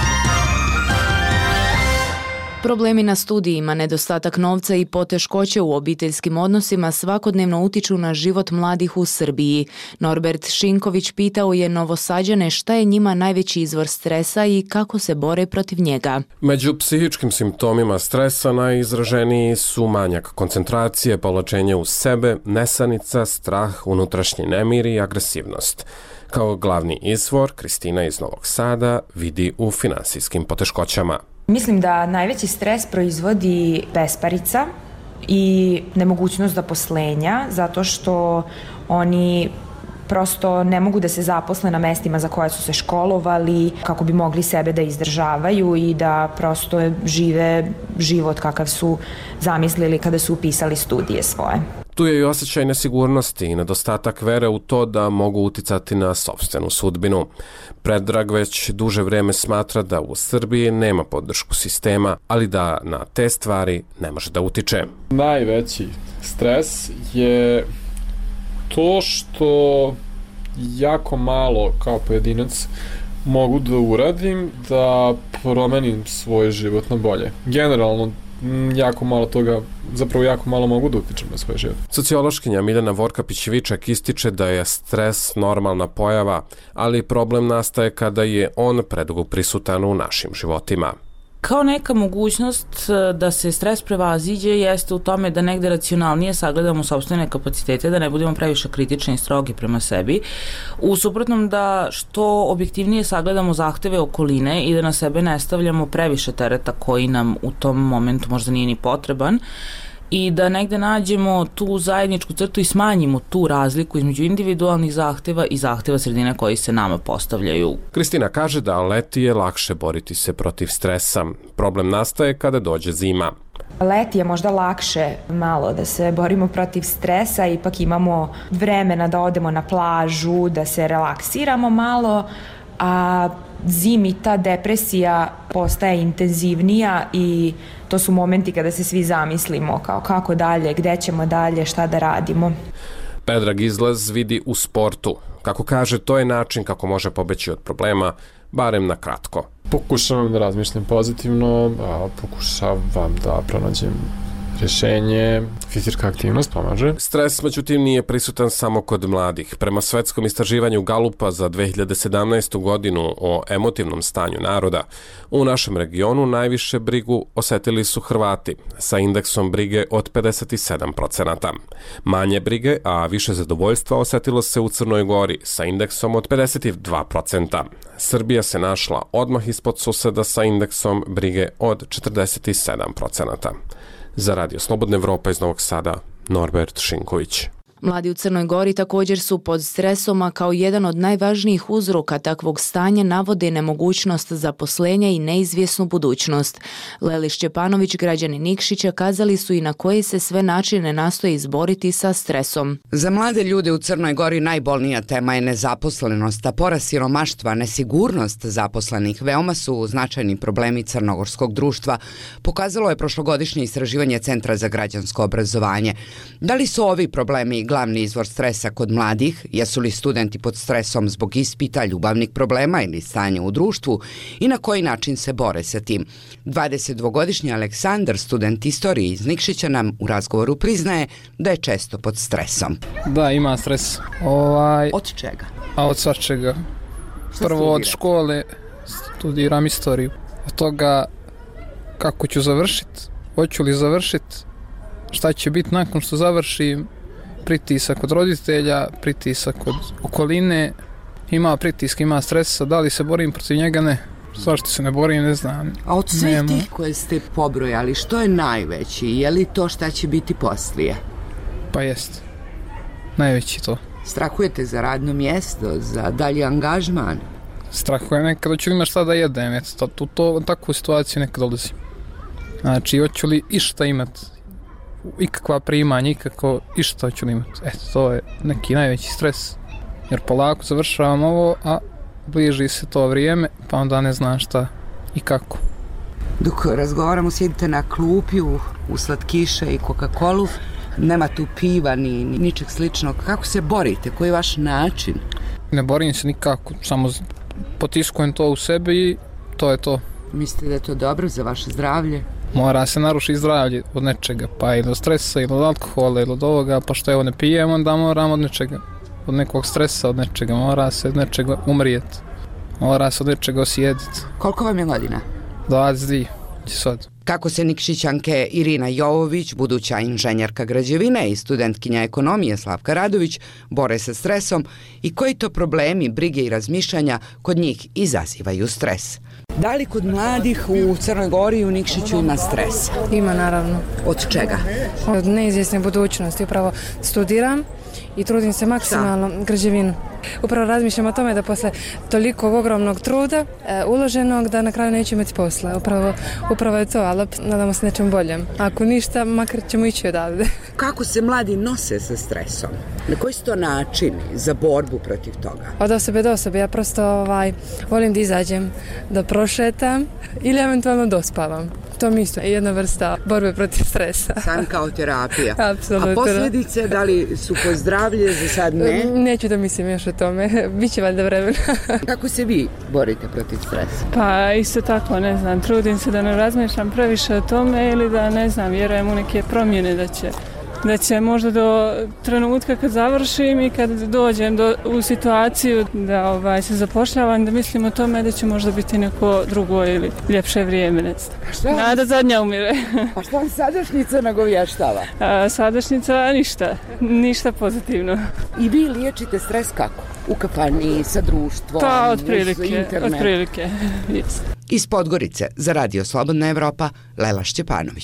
Problemi na studijima, nedostatak novca i poteškoće u obiteljskim odnosima svakodnevno utiču na život mladih u Srbiji. Norbert Šinković pitao je Novosađane šta je njima najveći izvor stresa i kako se bore protiv njega. Među psihičkim simptomima stresa najizraženiji su manjak koncentracije, povlačenje u sebe, nesanica, strah, unutrašnji nemir i agresivnost. Kao glavni izvor, Kristina iz Novog Sada vidi u finansijskim poteškoćama. Mislim da najveći stres proizvodi besparica i nemogućnost zaposlenja, zato što oni prosto ne mogu da se zaposle na mestima za koje su se školovali, kako bi mogli sebe da izdržavaju i da prosto žive život kakav su zamislili kada su upisali studije svoje. Tu je i osjećaj nesigurnosti i nedostatak vere u to da mogu uticati na sopstvenu sudbinu. Predrag već duže vrijeme smatra da u Srbiji nema podršku sistema, ali da na te stvari ne može da utiče. Najveći stres je to što jako malo kao pojedinac mogu da uradim da promenim svoj život na bolje. Generalno, jako malo toga, zapravo jako malo mogu da utičem na svoj život. Sociološkinja Miljana Vorkapić-Viček ističe da je stres normalna pojava, ali problem nastaje kada je on predugo prisutan u našim životima. Kao neka mogućnost da se stres prevaziđe jeste u tome da negde racionalnije sagledamo sopstvene kapacitete, da ne budemo previše kritični i strogi prema sebi. U suprotnom da što objektivnije sagledamo zahteve okoline i da na sebe ne stavljamo previše tereta koji nam u tom momentu možda nije ni potreban, i da negde nađemo tu zajedničku crtu i smanjimo tu razliku između individualnih zahteva i zahteva sredine koji se nama postavljaju. Kristina kaže da leti je lakše boriti se protiv stresa. Problem nastaje kada dođe zima. Leti je možda lakše malo da se borimo protiv stresa, ipak imamo vremena da odemo na plažu, da se relaksiramo malo, a zimi ta depresija postaje intenzivnija i to su momenti kada se svi zamislimo kao kako dalje, gde ćemo dalje, šta da radimo. Predrag izlaz vidi u sportu. Kako kaže, to je način kako može pobeći od problema, barem na kratko. Pokušavam da razmišljam pozitivno, pokušavam da pronađem rješenje, fizička aktivnost pomaže. Stres, međutim, nije prisutan samo kod mladih. Prema svetskom istraživanju Galupa za 2017. godinu o emotivnom stanju naroda, u našem regionu najviše brigu osetili su Hrvati, sa indeksom brige od 57%. Manje brige, a više zadovoljstva osetilo se u Crnoj Gori, sa indeksom od 52%. Srbija se našla odmah ispod suseda sa indeksom brige od 47%. Za Radio Slobodna Evropa iz Novog Sada, Norbert Šinković. Mladi u Crnoj Gori također su pod stresom, a kao jedan od najvažnijih uzroka takvog stanja navode nemogućnost zaposlenja i neizvjesnu budućnost. Leli Šćepanović, građani Nikšića, kazali su i na koje se sve načine nastoje izboriti sa stresom. Za mlade ljude u Crnoj Gori najbolnija tema je nezaposlenost, a porast siromaštva, nesigurnost zaposlenih veoma su značajni problemi crnogorskog društva, pokazalo je prošlogodišnje istraživanje Centra za građansko obrazovanje. Da li su ovi problemi glavni izvor stresa kod mladih? Jesu li studenti pod stresom zbog ispita, ljubavnih problema ili stanja u društvu i na koji način se bore sa tim? 22-godišnji Aleksandar, student istorije iz Nikšića, nam u razgovoru priznaje da je često pod stresom. Da, ima stres. Od čega? Od svačega. Prvo od škole studiram istoriju. Od toga kako ću završiti, hoću li završiti, šta će biti nakon što završim, pritisak od roditelja, pritisak od okoline, ima pritiska, ima stresa, da li se borim protiv njega, ne. Zašto se ne borim, ne znam. A od svih tih koje ste pobrojali, što je najveći? Je li to šta će biti poslije? Pa jest. Najveći to. Strahujete za radno mjesto, za dalji angažman? Strahujem nekad, hoću li ima šta da jedem, u takvu situaciju nekad dolazim. Znači, hoću li išta imati, ikakva primanja, ikako išta hoću li imati. To je neki najveći stres. Jer polako završavam ovo, a bliži se to vrijeme, pa onda ne znam šta i kako. Dok razgovaramo, sjedite na klupi u slatkiše i Coca-Colu, nema tu piva ni ničeg sličnog. Kako se borite? Koji je vaš način? Ne borim se nikako, samo potiskujem to u sebi i to je to. Mislite da je to dobro za vaše zdravlje? Mora se narušiti zdravlje od nečega, pa ili od stresa, ili od alkohola, ili od ovoga, pa što evo ne pijem, onda moram od nečega, od nekog stresa, od nečega, mora se od nečega umrijeti, mora se od nečega osjetiti. Koliko vam je godina? 22, sad. Kako se Nikšićanke Irina Jovović, buduća inženjerka građevine i studentkinja ekonomije Slavka Radović, bore sa stresom i koji to problemi, brige i razmišljanja kod njih izazivaju stres? Da li kod mladih u Crnoj Gori i u Nikšiću ima stres? Ima, naravno. Od čega? Od neizvjesne budućnosti. Upravo studiram i trudim se maksimalno građevinu. Upravo razmišljam o tome da posle toliko ogromnog truda uloženog da na kraju neću imati posla. Upravo je to, ali nadamo se nečem boljem. Ako ništa, makar ćemo ići odavde. Kako se mladi nose sa stresom? Na koji su to načini za borbu protiv toga? Od osobe do osobe. Ja prosto volim da izađem, da prošetam ili eventualno dospavam. To mi isto je jedna vrsta borbe protiv stresa. San kao terapija. Apsolutno. A posljedice, da li su po zdravlje, za sad ne? Neću da mislim još o tome. Biće valjda vremena. Kako se vi borite protiv stresa? Pa isto tako, ne znam, trudim se da ne razmišljam previše o tome ili da, ne znam, vjerujem u neke promjene da će možda do trenutka kad završim i kad dođem u situaciju da se zapošljavam, da mislim o tome da će možda biti neko drugo ili ljepše vrijeme, ne znam. Nada zadnja umire. A što vam sadašnjica nagovještava? Sadašnjica ništa pozitivno. I vi liječite stres kako? U kafani, sa društvom, pa, otprilike. Yes. Iz Podgorice za Radio Slobodna Evropa, Lela Šćepanović.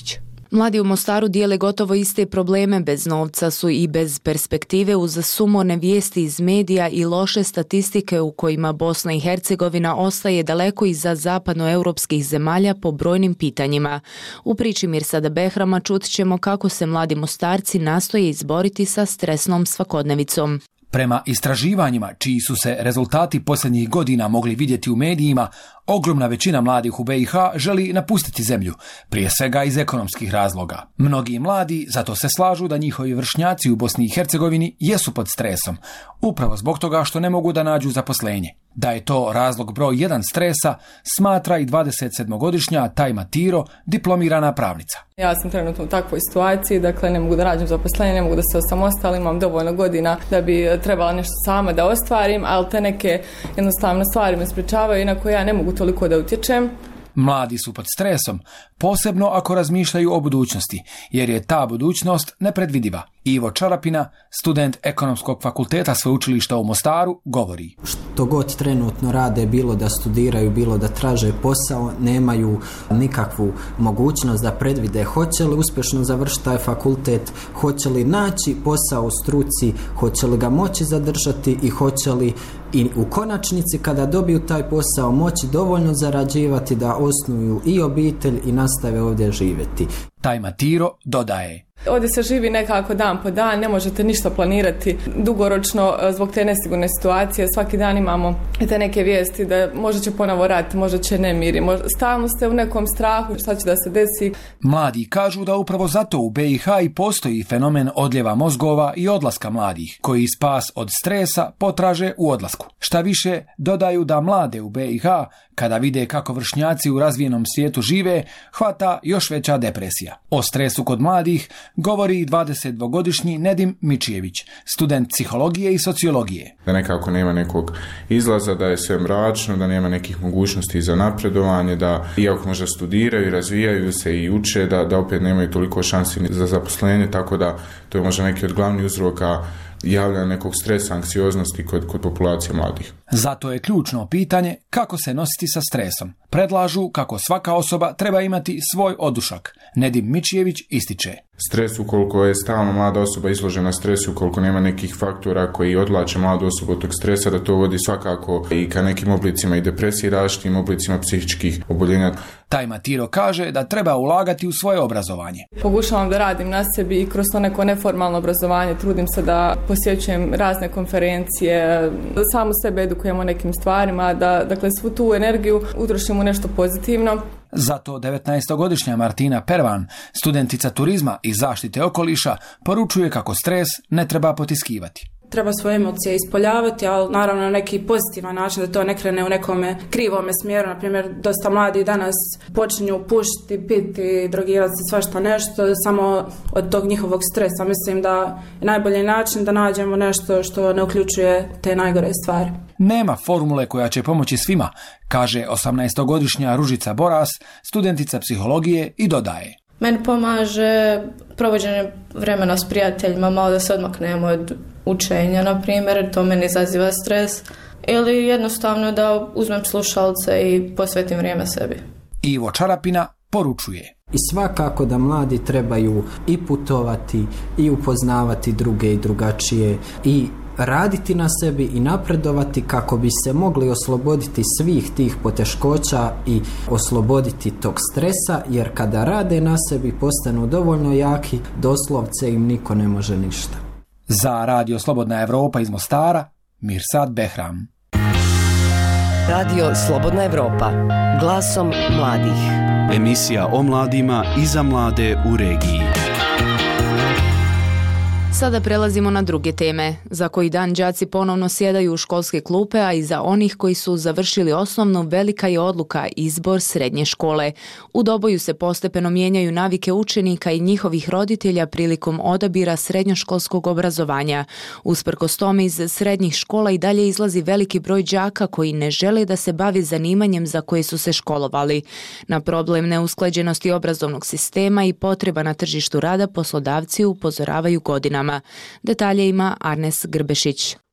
Mladi u Mostaru dijele gotovo iste probleme, bez novca su i bez perspektive uz sumorne vijesti iz medija i loše statistike u kojima Bosna i Hercegovina ostaje daleko iza zapadnoeuropskih zemalja po brojnim pitanjima. U priči Mirsada Behrama čut ćemo kako se mladi Mostarci nastoje izboriti sa stresnom svakodnevicom. Prema istraživanjima, čiji su se rezultati posljednjih godina mogli vidjeti u medijima, ogromna većina mladih u BiH želi napustiti zemlju, prije svega iz ekonomskih razloga. Mnogi mladi zato se slažu da njihovi vršnjaci u Bosni i Hercegovini jesu pod stresom, upravo zbog toga što ne mogu da nađu zaposlenje. Da je to razlog broj 1 stresa, smatra i 27-godišnja Tajma Tiro, diplomirana pravnica. Ja sam trenutno u takvoj situaciji, dakle ne mogu da nađem zaposlenje, ne mogu da se osamostalim, imam dovoljno godina da bi trebala nešto sama da ostvarim, ali te neke jednostavno stvari me sprečavaju i na koje ja ne mogu toliko da utječem. Mladi su pod stresom, posebno ako razmišljaju o budućnosti, jer je ta budućnost nepredvidiva. Ivo Čarapina, student Ekonomskog fakulteta Sveučilišta u Mostaru, govori. Što god trenutno rade, bilo da studiraju, bilo da traže posao, nemaju nikakvu mogućnost da predvide hoće li uspješno završiti taj fakultet, hoće li naći posao u struci, hoće li ga moći zadržati i hoće li i u konačnici kada dobiju taj posao moći dovoljno zarađivati da osnuju i obitelj i nastave ovdje živjeti. Tajma Tiro dodaje. Ovdje se živi nekako dan po dan, ne možete ništa planirati dugoročno zbog te nesigurne situacije. Svaki dan imamo te neke vijesti da možda će ponovo raditi, možda će nemiri, stalno ste u nekom strahu šta će da se desi. Mladi kažu da upravo zato u BiH i postoji fenomen odljeva mozgova i odlaska mladih, koji spas od stresa potraže u odlasku. Šta više, dodaju da mlade u BiH, kada vide kako vršnjaci u razvijenom svijetu žive, hvata još veća depresija. O stresu kod mladih govori 22-godišnji Nedim Mičijević, student psihologije i sociologije. Da nekako nema nekog izlaza, da je sve mračno, da nema nekih mogućnosti za napredovanje, da iako možda studiraju, razvijaju se i uče, da opet nemaju toliko šansi za zaposlenje, tako da to je možda neki od glavnih uzroka javljanja nekog stresa, anksioznosti kod populacije mladih. Zato je ključno pitanje kako se nositi sa stresom. Predlažu kako svaka osoba treba imati svoj odušak. Nedim Mičijević ističe. Stres, ukoliko je stalno mlada osoba izložena stresu, ukoliko nema nekih faktora koji odvlače mladu osobu od tog stresa, da to vodi svakako i ka nekim oblicima i depresiji, različitim oblicima psihičkih oboljenja. Tajma Tiro kaže da treba ulagati u svoje obrazovanje. Pokušavam da radim na sebi i kroz to neko neformalno obrazovanje. Trudim se da posjećujem razne konferencije, da samu sebe edukujem o nekim stvarima, da dakle svu tu energiju utrošim u nešto pozitivno. Zato 19-godišnja Martina Pervan, studentica turizma i zaštite okoliša, poručuje kako stres ne treba potiskivati. Treba svoje emocije ispoljavati, ali naravno na neki pozitivan način, da to ne krene u nekome krivome smjeru. Naprimjer, dosta mladi danas počinju pušiti, piti, drogirati se, svašta nešto, samo od tog njihovog stresa. Mislim da je najbolji način da nađemo nešto što ne uključuje te najgore stvari. Nema formule koja će pomoći svima, kaže 18-godišnja Ružica Boras, studentica psihologije, i dodaje. Meni pomaže provođenje vremena s prijateljima, malo da se odmaknemo od učenja, na primjer, to meni izaziva stres, ili jednostavno da uzmem slušalce i posvetim vrijeme sebi. Ivo Čarapina poručuje. I svakako da mladi trebaju i putovati i upoznavati druge i drugačije i raditi na sebi i napredovati kako bi se mogli osloboditi svih tih poteškoća i osloboditi tog stresa, jer kada rade na sebi postanu dovoljno jaki, doslovce im niko ne može ništa. Za Radio Slobodna Evropa iz Mostara, Mirsad Behram. Radio Slobodna Evropa, glasom mladih. Emisija o mladima i za mlade u regiji. Sada prelazimo na druge teme. Za koji dan đaci ponovno sjedaju u školske klupe, a i za onih koji su završili osnovnu velika je odluka izbor srednje škole. U Doboju se postepeno mijenjaju navike učenika i njihovih roditelja prilikom odabira srednjoškolskog obrazovanja. Usprkos tome iz srednjih škola i dalje izlazi veliki broj đaka koji ne žele da se bavi zanimanjem za koje su se školovali. Na problem neusklađenosti obrazovnog sistema i potreba na tržištu rada poslodavci upozoravaju godinama. Detalje ima Arnes Grbešić.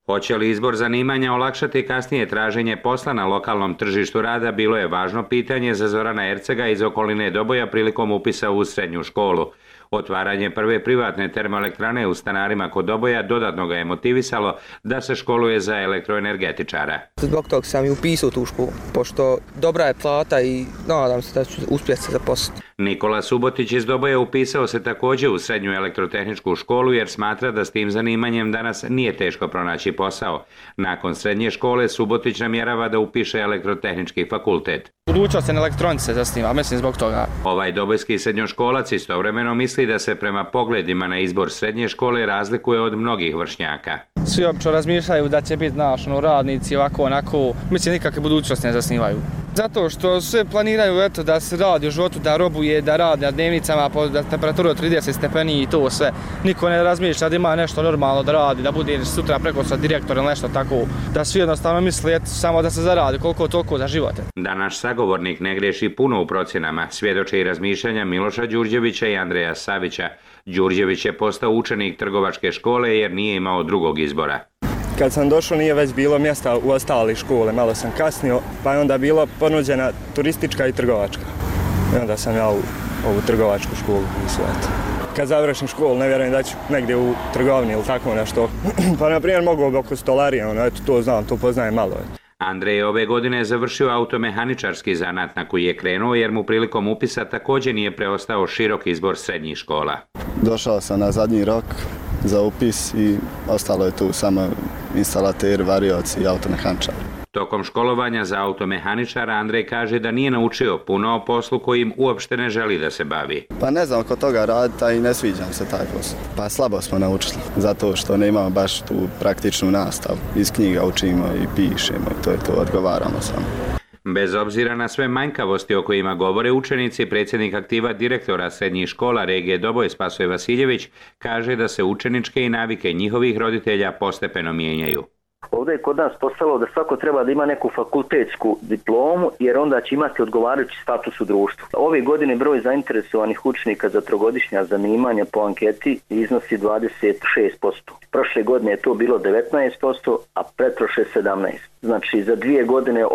Hoće li izbor zanimanja olakšati kasnije traženje posla na lokalnom tržištu rada bilo je važno pitanje za Zorana Ercega iz okoline Doboja prilikom upisa u srednju školu. Otvaranje prve privatne termoelektrane u Stanarima kod Doboja dodatno ga je motivisalo da se školuje za elektroenergetičara. Zbog toga sam i upisao tu školu, pošto dobra je plata i nadam se da ću uspjeti se zaposliti. Nikola Subotić iz Doboja upisao se također u srednju elektrotehničku školu jer smatra da s tim zanimanjem danas nije teško pronaći posao. Nakon srednje škole Subotić namjerava da upiše elektrotehnički fakultet. Budućnost se na elektronici zasniva, mislim zbog toga. Ovaj dobojski srednjoškolac istovremeno misli da se prema pogledima na izbor srednje škole razlikuje od mnogih vršnjaka. Svi obično razmišljaju da će biti radnici ovako, onako, mislim nikakve budućnosti ne zasnivaju. Zato što sve planiraju da se radi u životu, da robuje, da radi na dnevnicama po temperaturu od 30 stepeni i to sve. Niko ne razmišlja da ima nešto normalno da radi, da bude sutra prekosutra direktor ili nešto tako. Da svi jednostavno misle samo da se zaradi koliko toliko za živote. Da naš sagovornik ne griješi puno u procjenama, svjedoče i razmišljanja Miloša Đurđevića i Andreja Savića. Đurđević je postao učenik trgovačke škole jer nije imao drugog izbora. Kad sam došao nije već bilo mjesta u ostali škole, malo sam kasnio, pa je onda bila ponuđena turistička i trgovačka. I onda sam ja u ovu trgovačku školu mislio. Kad završim školu ne vjerujem da ću negdje u trgovini ili tako nešto. Pa na primjer mogu oko stolarije, to znam, to poznajem malo. Andrej je ove godine završio automehaničarski zanat na koji je krenuo jer mu prilikom upisa također nije preostao širok izbor srednjih škola. Došao sam na zadnji rok za upis i ostalo je tu samo instalater, varioci i automehaničar. Tokom školovanja za automehaničara Andrej kaže da nije naučio puno o poslu kojim uopšte ne želi da se bavi. Pa ne znam oko toga raditi, a i ne sviđam se taj posao. Pa slabo smo naučili, zato što ne imamo baš tu praktičnu nastavu. Iz knjiga učimo i pišemo i to je to, odgovaramo samo. Bez obzira na sve manjkavosti o kojima govore učenici, predsjednik aktiva direktora srednjih škola regije Doboj Spasoje Vasiljević kaže da se učeničke i navike njihovih roditelja postepeno mijenjaju. Ovdje je kod nas postalo da svako treba da ima neku fakultetsku diplomu jer onda će imati odgovarajući status u društvu. Ove godine broj zainteresovanih učenika za trogodišnja zanimanja po anketi iznosi 26%. Prošle godine je to bilo 19%, a pretprošle 17%. Znači za 2 godine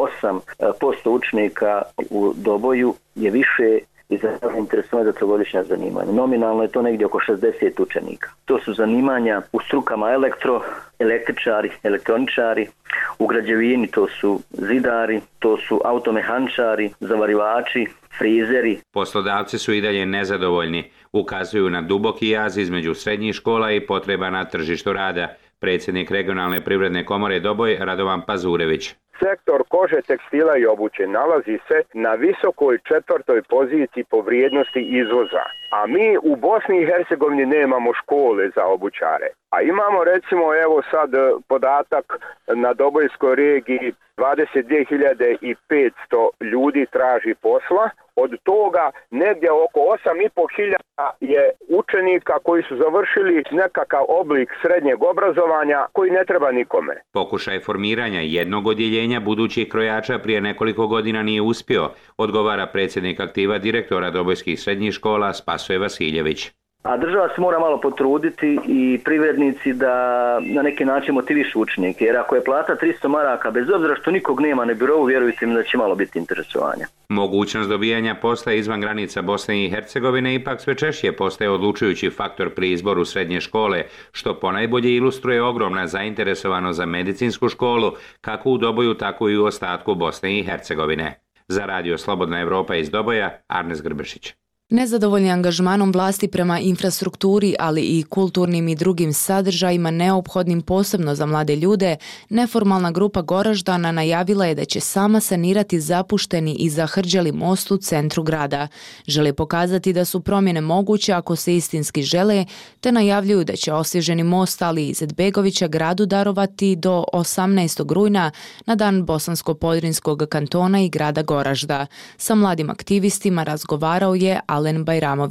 8% učenika u Doboju je više zainteresovani za trogodišnja zanimanja. Nominalno je to negdje oko 60 učenika. To su zanimanja u strukama električari, elektroničari, u građevini to su zidari, to su automehaničari, zavarivači, frizeri. Poslodavci su i dalje nezadovoljni. Ukazuju na duboki jaz između srednjih škola i potreba na tržištu rada. Predsjednik regionalne privredne komore Doboj Radovan Pazurević. Sektor kože, tekstila i obuće nalazi se na visokoj 4. poziciji po vrijednosti izvoza. A mi u Bosni i Hercegovini nemamo škole za obućare. A imamo recimo evo sad podatak na Dobojskoj regiji 22.500 ljudi traži posla. Od toga negdje oko 8.500 je učenika koji su završili nekakav oblik srednjeg obrazovanja koji ne treba nikome. Pokušaj formiranja jednog odjeljenja budućih krojača prije nekoliko godina nije uspio, odgovara predsjednik aktiva direktora Dobojskih srednjih škola Spasoje Vasiljević. A država se mora malo potruditi i privrednici da na neki način motivišu učenike, jer ako je plata 300 maraka, bez obzira što nikog nema na birovu, vjerujte mi da će malo biti interesovanja. Mogućnost dobijanja posla izvan granica Bosne i Hercegovine ipak sve češće postaje odlučujući faktor pri izboru srednje škole, što ponajbolje ilustruje ogromna zainteresovanost za medicinsku školu, kako u Doboju, tako i u ostatku Bosne i Hercegovine. Za Radio Slobodna Evropa iz Doboja, Arnes Grbešić. Nezadovoljni angažmanom vlasti prema infrastrukturi, ali i kulturnim i drugim sadržajima neophodnim posebno za mlade ljude, neformalna grupa Goraždana najavila je da će sama sanirati zapušteni i zahrđali most u centru grada. Žele pokazati da su promjene moguće ako se istinski žele, te najavljuju da će osvježeni most Ali Izetbegovića gradu darovati do 18. rujna na dan Bosansko-Podrinskog kantona i grada Goražda. Sa mladim aktivistima razgovarao je Alen Bajramović.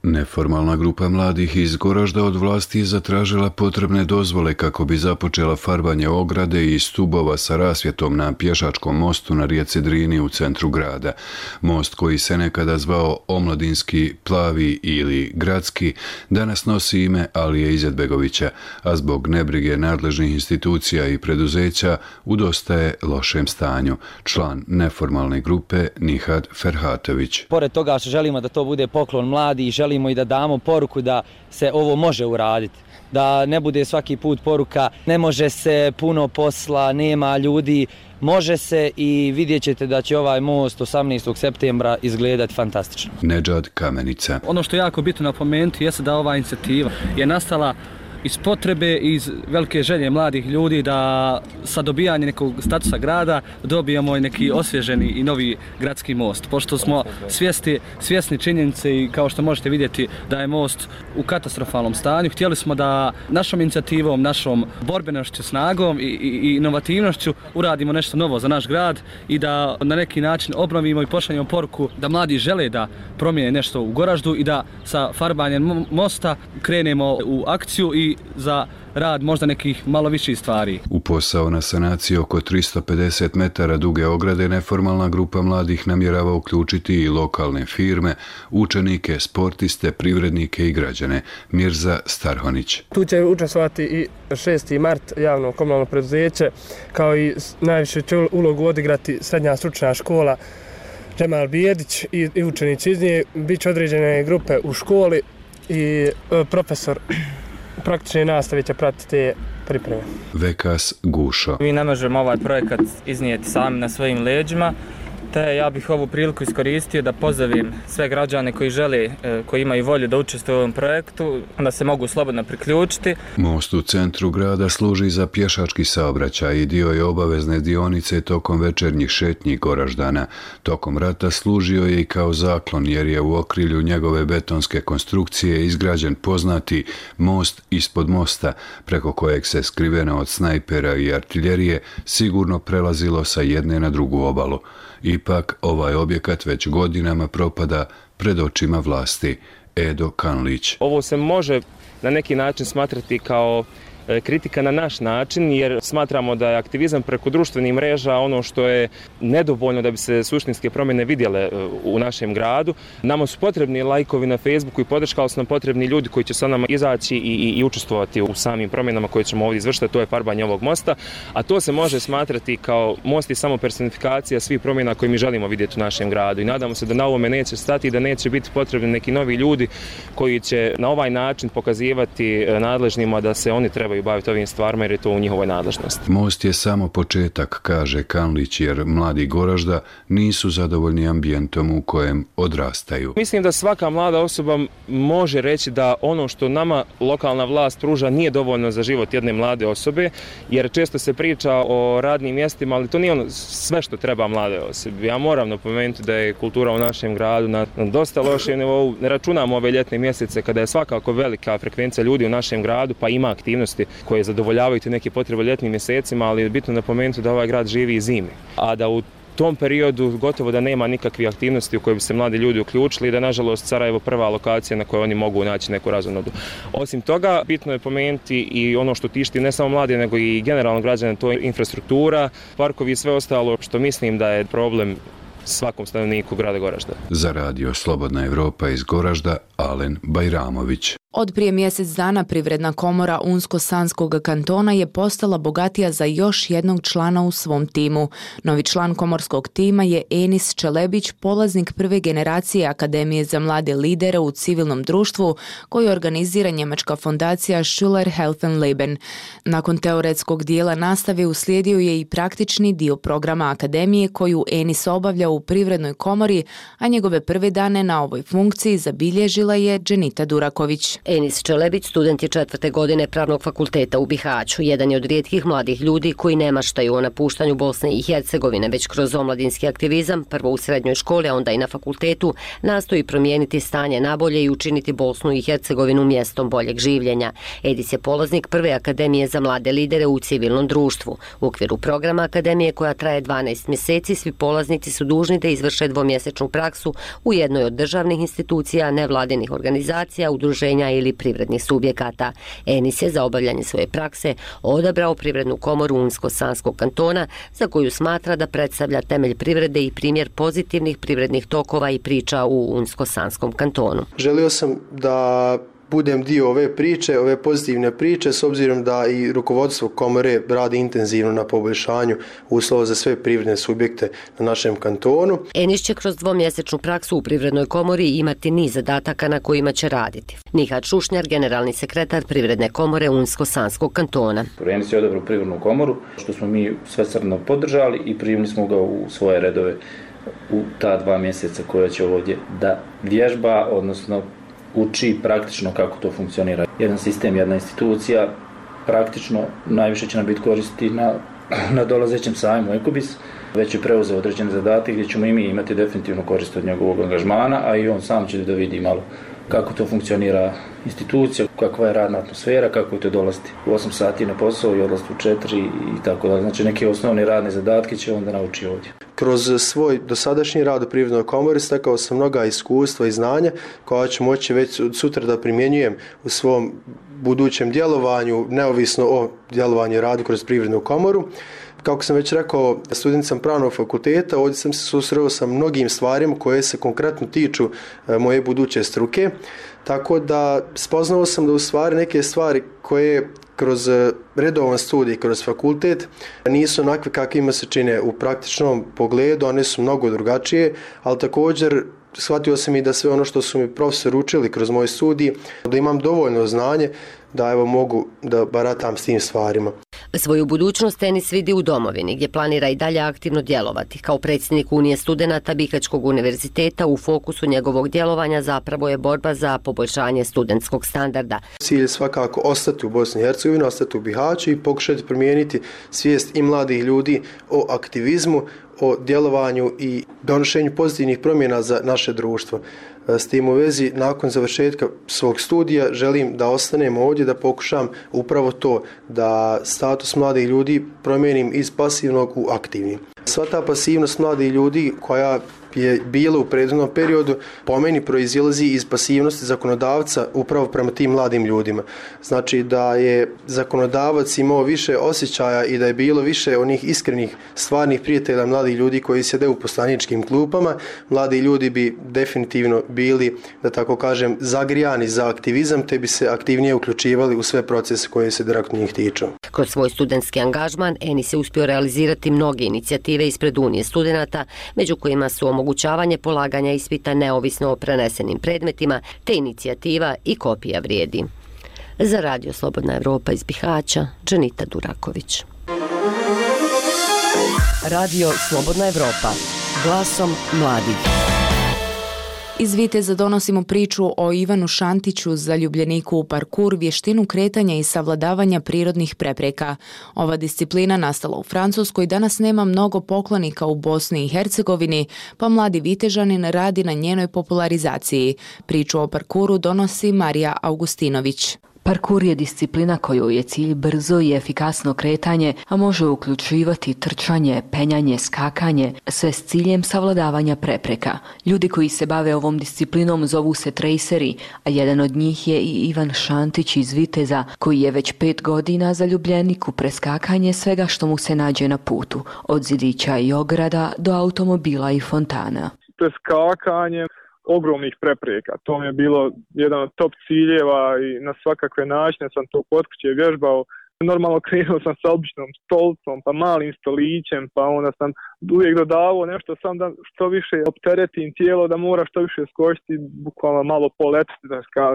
Neformalna grupa mladih iz Goražda od vlasti je zatražila potrebne dozvole kako bi započela farbanje ograde i stubova sa rasvjetom na pješačkom mostu na rijeci Drini u centru grada. Most koji se nekada zvao Omladinski, Plavi ili Gradski danas nosi ime Alije Izetbegovića, a zbog nebrige nadležnih institucija i preduzeća u dosta je lošem stanju. Član neformalne grupe Nihad Ferhatović. Pored toga što želimo da to bude poklon mladi i želimo i da damo poruku da se ovo može uraditi. Da ne bude svaki put poruka ne može se, puno posla, nema ljudi. Može se i vidjet ćete da će ovaj most 18. septembra izgledati fantastično. Nedžad Kamenica. Ono što je jako bitno napomenuti jeste da ova inicijativa je nastala iz potrebe, iz velike želje mladih ljudi da sa dobijanjem nekog statusa grada dobijemo i neki osvježeni i novi gradski most. Pošto smo svjesni činjenice i kao što možete vidjeti da je most u katastrofalnom stanju, htjeli smo da našom inicijativom, našom borbenošću, snagom i inovativnošću uradimo nešto novo za naš grad i da na neki način obnovimo i pošaljemo poruku da mladi žele da promijene nešto u Goraždu i da sa farbanjem mosta krenemo u akciju i za rad možda nekih malo viših stvari. U posao na sanaciji oko 350 metara duge ograde neformalna grupa mladih namjerava uključiti i lokalne firme, učenike, sportiste, privrednike i građane. Mirza Starhonić. Tu će učestvovati i 6. mart javno komunalno preduzeće, kao i najviše će ulogu odigrati srednja stručna škola Džemal Bijedić i učenici iz nje. Biće određene grupe u školi i profesor praktične nastave će pratiti te pripreme. Vekas Gušo. Mi ne možemo ovaj projekat iznijeti sami na svojim leđima, te ja bih ovu priliku iskoristio da pozovem sve građane koji žele, koji imaju volju da učestvuju u ovom projektu, da se mogu slobodno priključiti. Most u centru grada služi za pješački saobraćaj i dio je obavezne dionice tokom večernjih šetnji Goraždana. Tokom rata služio je i kao zaklon jer je u okrilju njegove betonske konstrukcije izgrađen poznati most ispod mosta, preko kojeg se skriveno od snajpera i artiljerije sigurno prelazilo sa jedne na drugu obalu. Ipak, ovaj objekat već godinama propada pred očima vlasti. Edo Kanlić. Ovo se može na neki način smatrati kao kritika na naš način, jer smatramo da je aktivizam preko društvenih mreža ono što je nedovoljno da bi se suštinske promjene vidjele u našem gradu. Nama su potrebni lajkovi na Facebooku i podrška, ali su nam potrebni ljudi koji će sa nama izaći i učestvovati u samim promjenama koje ćemo ovdje izvršiti, to je farbanje ovog mosta, a to se može smatrati kao most i samo personifikacija svih promjena koje mi želimo vidjeti u našem gradu i nadamo se da na ovome neće stati i da neće biti potrebni neki novi ljudi koji će na ovaj način pokazivati nadležnima da se oni trebaju baviti ovim stvarima jer je to u njihovoj nadležnosti. Most je samo početak, kaže Kanlić, jer mladi Goražda nisu zadovoljni ambijentom u kojem odrastaju. Mislim da svaka mlada osoba može reći da ono što nama lokalna vlast pruža nije dovoljno za život jedne mlade osobe, jer često se priča o radnim mjestima, ali to nije ono sve što treba mlade osobe. Ja moram napomenuti da je kultura u našem gradu na dosta lošem nivou. Ne računamo ove ljetne mjesece kada je svakako velika frekvencija ljudi u našem gradu, pa ima aktivnosti koje zadovoljavaju te neke potrebe ljetnim mjesecima, ali je bitno napomenuti da ovaj grad živi i zimi. A da u tom periodu gotovo da nema nikakvih aktivnosti u koje bi se mladi ljudi uključili i da nažalost Sarajevo prva lokacija na kojoj oni mogu naći neku razonodu. Osim toga, bitno je pomenuti i ono što tišti ne samo mlade nego i generalno građane, to je infrastruktura, parkovi i sve ostalo što mislim da je problem svakom stanovniku grada Goražda. Za radio Slobodna Evropa iz Goražda, Alen Bajramović. Od prije mjesec dana Privredna komora Unsko-Sanskog kantona je postala bogatija za još jednog člana u svom timu. Novi član komorskog tima je Enis Čelebić, polaznik prve generacije Akademije za mlade lidere u civilnom društvu koju organizira njemačka fondacija Schüler helfen Leben. Nakon teoretskog dijela nastave uslijedio je i praktični dio programa Akademije koju Enis obavlja u Privrednoj komori, a njegove prve dane na ovoj funkciji zabilježila je Dženita Duraković. Enis Čelebić student je 4. godine Pravnog fakulteta u Bihaću. Jedan je od rijetkih mladih ljudi koji ne maštaju o napuštanju Bosne i Hercegovine, već kroz omladinski aktivizam, prvo u srednjoj školi, a onda i na fakultetu, nastoji promijeniti stanje nabolje i učiniti Bosnu i Hercegovinu mjestom boljeg življenja. Edis je polaznik prve akademije za mlade lidere u civilnom društvu. U okviru programa akademije koja traje 12 mjeseci, svi polaznici su dužni da izvrše dvomjesečnu praksu u jednoj od državnih institucija, nevladinih organizacija, udruženja ili privrednih subjekata. Enis je za obavljanje svoje prakse odabrao Privrednu komoru Unsko-Sanskog kantona, za koju smatra da predstavlja temelj privrede i primjer pozitivnih privrednih tokova i priča u Unsko-Sanskom kantonu. Želio sam da budem dio ove priče, ove pozitivne priče, s obzirom da i rukovodstvo komore radi intenzivno na poboljšanju uslova za sve privredne subjekte na našem kantonu. Enis će kroz dvomjesečnu praksu u Privrednoj komori imati niz zadataka na kojima će raditi. Nihat Šušnjar, generalni sekretar Privredne komore Unsko-Sanskog kantona. Enis je odabrao Privrednu komoru, što smo mi svesrdno podržali i primili smo ga u svoje redove u ta 2 mjeseca koja će ovdje da vježba, odnosno uči praktično kako to funkcionira. Jedan sistem, jedna institucija, praktično najviše će nam biti koristi na dolazećem sajmu Ekobis. Već je preuzeo određene zadatke gdje ćemo i mi imati definitivno korist od njegovog angažmana, a i on sam će da vidi malo kako to funkcionira institucija, kakva je radna atmosfera, kako je to dolaziti u 8 sati na posao i odlaziti u 4 i tako da. Znači neke osnovne radne zadatke će onda nauči ovdje. Kroz svoj dosadašnji rad u Privrednoj komori stekao sam mnoga iskustva i znanja koja ću moći već sutra da primjenjujem u svom budućem djelovanju, neovisno o djelovanju i radu kroz Privrednu komoru. Kako sam već rekao, student sam Pravnog fakulteta, ovdje sam se susreo sa mnogim stvarima koje se konkretno tiču moje buduće struke, tako da spoznao sam da u stvari neke stvari koje kroz redovan studij, kroz fakultet, nisu onakve kakvima se čine u praktičnom pogledu, one su mnogo drugačije, ali također shvatio sam i da sve ono što su mi profesori učili kroz moj studij, da imam dovoljno znanje da mogu da baratam s tim stvarima. Svoju budućnost Enis vidi u domovini, gdje planira i dalje aktivno djelovati. Kao predsjednik Unije studenata Bihaćkog univerziteta u fokusu njegovog djelovanja zapravo je borba za poboljšanje studentskog standarda. Cilj je svakako ostati u Bosni i Hercegovini, ostati u Bihaću i pokušati promijeniti svijest i mladih ljudi o aktivizmu, o djelovanju i donošenju pozitivnih promjena za naše društvo. S tim u vezi, nakon završetka svog studija, želim da ostanem ovdje, da pokušam upravo to, da status mladih ljudi promijenim iz pasivnog u aktivni. Sva ta pasivnost mladih ljudi koja je bila u prethodnom periodu, po meni proizilazi iz pasivnosti zakonodavca upravo prema tim mladim ljudima. Znači da je zakonodavac imao više osjećaja i da je bilo više onih iskrenih, stvarnih prijatelja mladih ljudi koji sjede u poslaničkim klupama, mladi ljudi bi definitivno bili, da tako kažem, zagrijani za aktivizam, te bi se aktivnije uključivali u sve procese koje se direktno njih tiču. Kroz svoj studentski angažman Enis je uspio realizirati mnoge inicijative ispred Unije studenata, među kojima su omogućavanje polaganja ispita neovisno o prenesenim predmetima, te inicijativa i kopija vrijedi. Za Radio Slobodna Evropa iz Bihaća, Dženita Duraković. Radio Slobodna Evropa, glasom mladih. Iz Viteza donosimo priču o Ivanu Šantiću, zaljubljeniku u parkur, vještinu kretanja i savladavanja prirodnih prepreka. Ova disciplina nastala u Francuskoj danas nema mnogo poklonika u Bosni i Hercegovini, pa mladi Vitežanin radi na njenoj popularizaciji. Priču o parkuru donosi Marija Augustinović. Parkur je disciplina kojoj je cilj brzo i efikasno kretanje, a može uključivati trčanje, penjanje, skakanje, sve s ciljem savladavanja prepreka. Ljudi koji se bave ovom disciplinom zovu se trejseri, a jedan od njih je i Ivan Šantić iz Viteza, koji je već 5 godina zaljubljenik u preskakanje svega što mu se nađe na putu, od zidića i ograda do automobila i fontana. Preskakanje ogromnih prepreka. To mi je bilo jedan od top ciljeva i na svakakve načine sam to kod kuće vježbao. Normalno krenuo sam sa običnom stolcom, pa malim stolićem, pa onda sam uvijek dodavao nešto sam da što više opteretim tijelo, da mora što više skočiti, bukvalno malo poletiti, da kažem.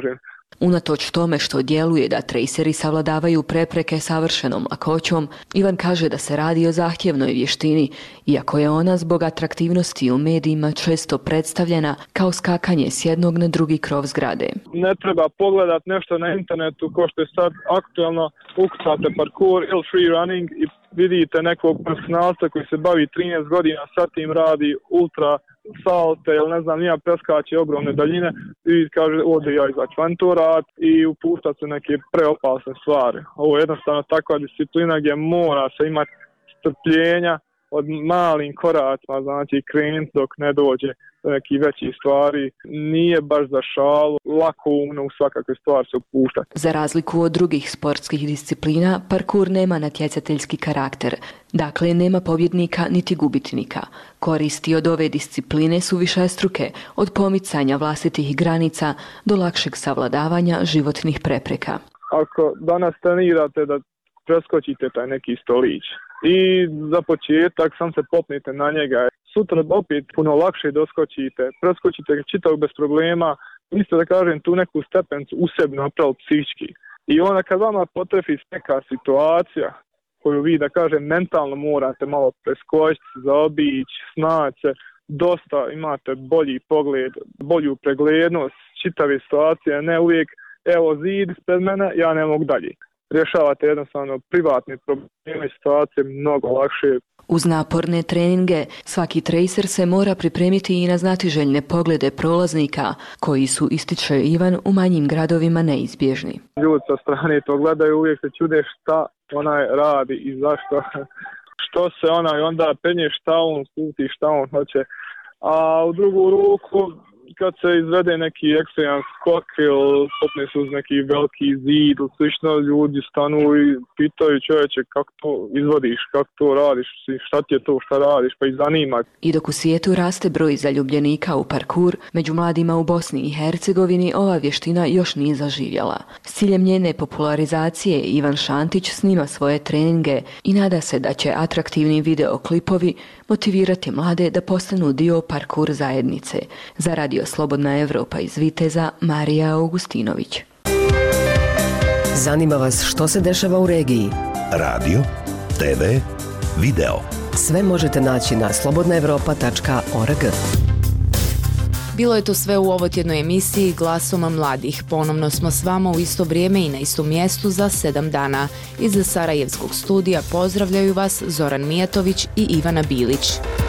Unatoč tome što djeluje da trejseri savladavaju prepreke savršenom lakoćom, Ivan kaže da se radi o zahtjevnoj vještini, iako je ona zbog atraktivnosti u medijima često predstavljena kao skakanje s jednog na drugi krov zgrade. Ne treba pogledat nešto na internetu ko što je sad aktualno, ukucate parkour ili free running i vidite nekog profesionalca koji se bavi 13 godina, sad tim radi ultra salte ili ne znam, nija preskače ogromne daljine i kaže ovdje ja izaći van to rad i upuštati se neke preopasne stvari. Ovo je jednostavno takva disciplina gdje mora se imati strpljenja od malim koracima, znači krenuti dok ne dođe do nekih većih stvari. Nije baš za šalu, lako umno u svakakve stvari se upuštati. Za razliku od drugih sportskih disciplina, parkour nema natjecateljski karakter. Dakle, nema pobjednika niti gubitnika. Koristi od ove discipline su višestruke, od pomicanja vlastitih granica do lakšeg savladavanja životnih prepreka. Ako danas trenirate da preskočite taj neki stolić i za početak sam se popnite na njega, sutra opet puno lakše doskočite, preskočite ga čitav bez problema, isto da kažem tu neku stepencu u sebi napravili psihički. I onda kad vama potrefi neka situacija koju vi, da kažem, mentalno morate malo preskočiti, zaobići, snaći se, dosta imate bolji pogled, bolju preglednost čitave situacije, ne uvijek evo zid ispred mene, ja ne mogu dalje. Rješavate jednostavno privatne probleme, situacije mnogo lakše. Uz naporne treninge, svaki trejser se mora pripremiti i na znatiželjne poglede prolaznika, koji su, ističe Ivan, u manjim gradovima neizbježni. Ljudi sa strane to gledaju, uvijek se čude šta onaj radi i zašto, što se onaj onda penje, šta on skuti, šta on hoće. A u drugu ruku, kad se izvede neki ekstreman skok ili popne se uz neki veliki zid ili slično, ljudi stanu i pitaju čovječe kako to izvodiš, kako to radiš, šta ti je to, šta radiš, pa ih zanima. I dok u svijetu raste broj zaljubljenika u parkur, među mladima u Bosni i Hercegovini ova vještina još nije zaživjela. S ciljem njene popularizacije Ivan Šantić snima svoje treninge i nada se da će atraktivni videoklipovi motivirati mlade da postanu dio parkur zajednice. Za Radio Slobodna Evropa iz Viteza, Marija Augustinović. Zanima vas što se dešava u regiji? Radio, TV, video. Sve možete naći na slobodnaevropa.org. Bilo je to sve u ovotjednoj emisiji Glasom mladih. Ponovno smo s vama u isto vrijeme i na istom mjestu za 7 dana. Iz Sarajevskog studija pozdravljaju vas Zoran Mijatović i Ivana Bilić.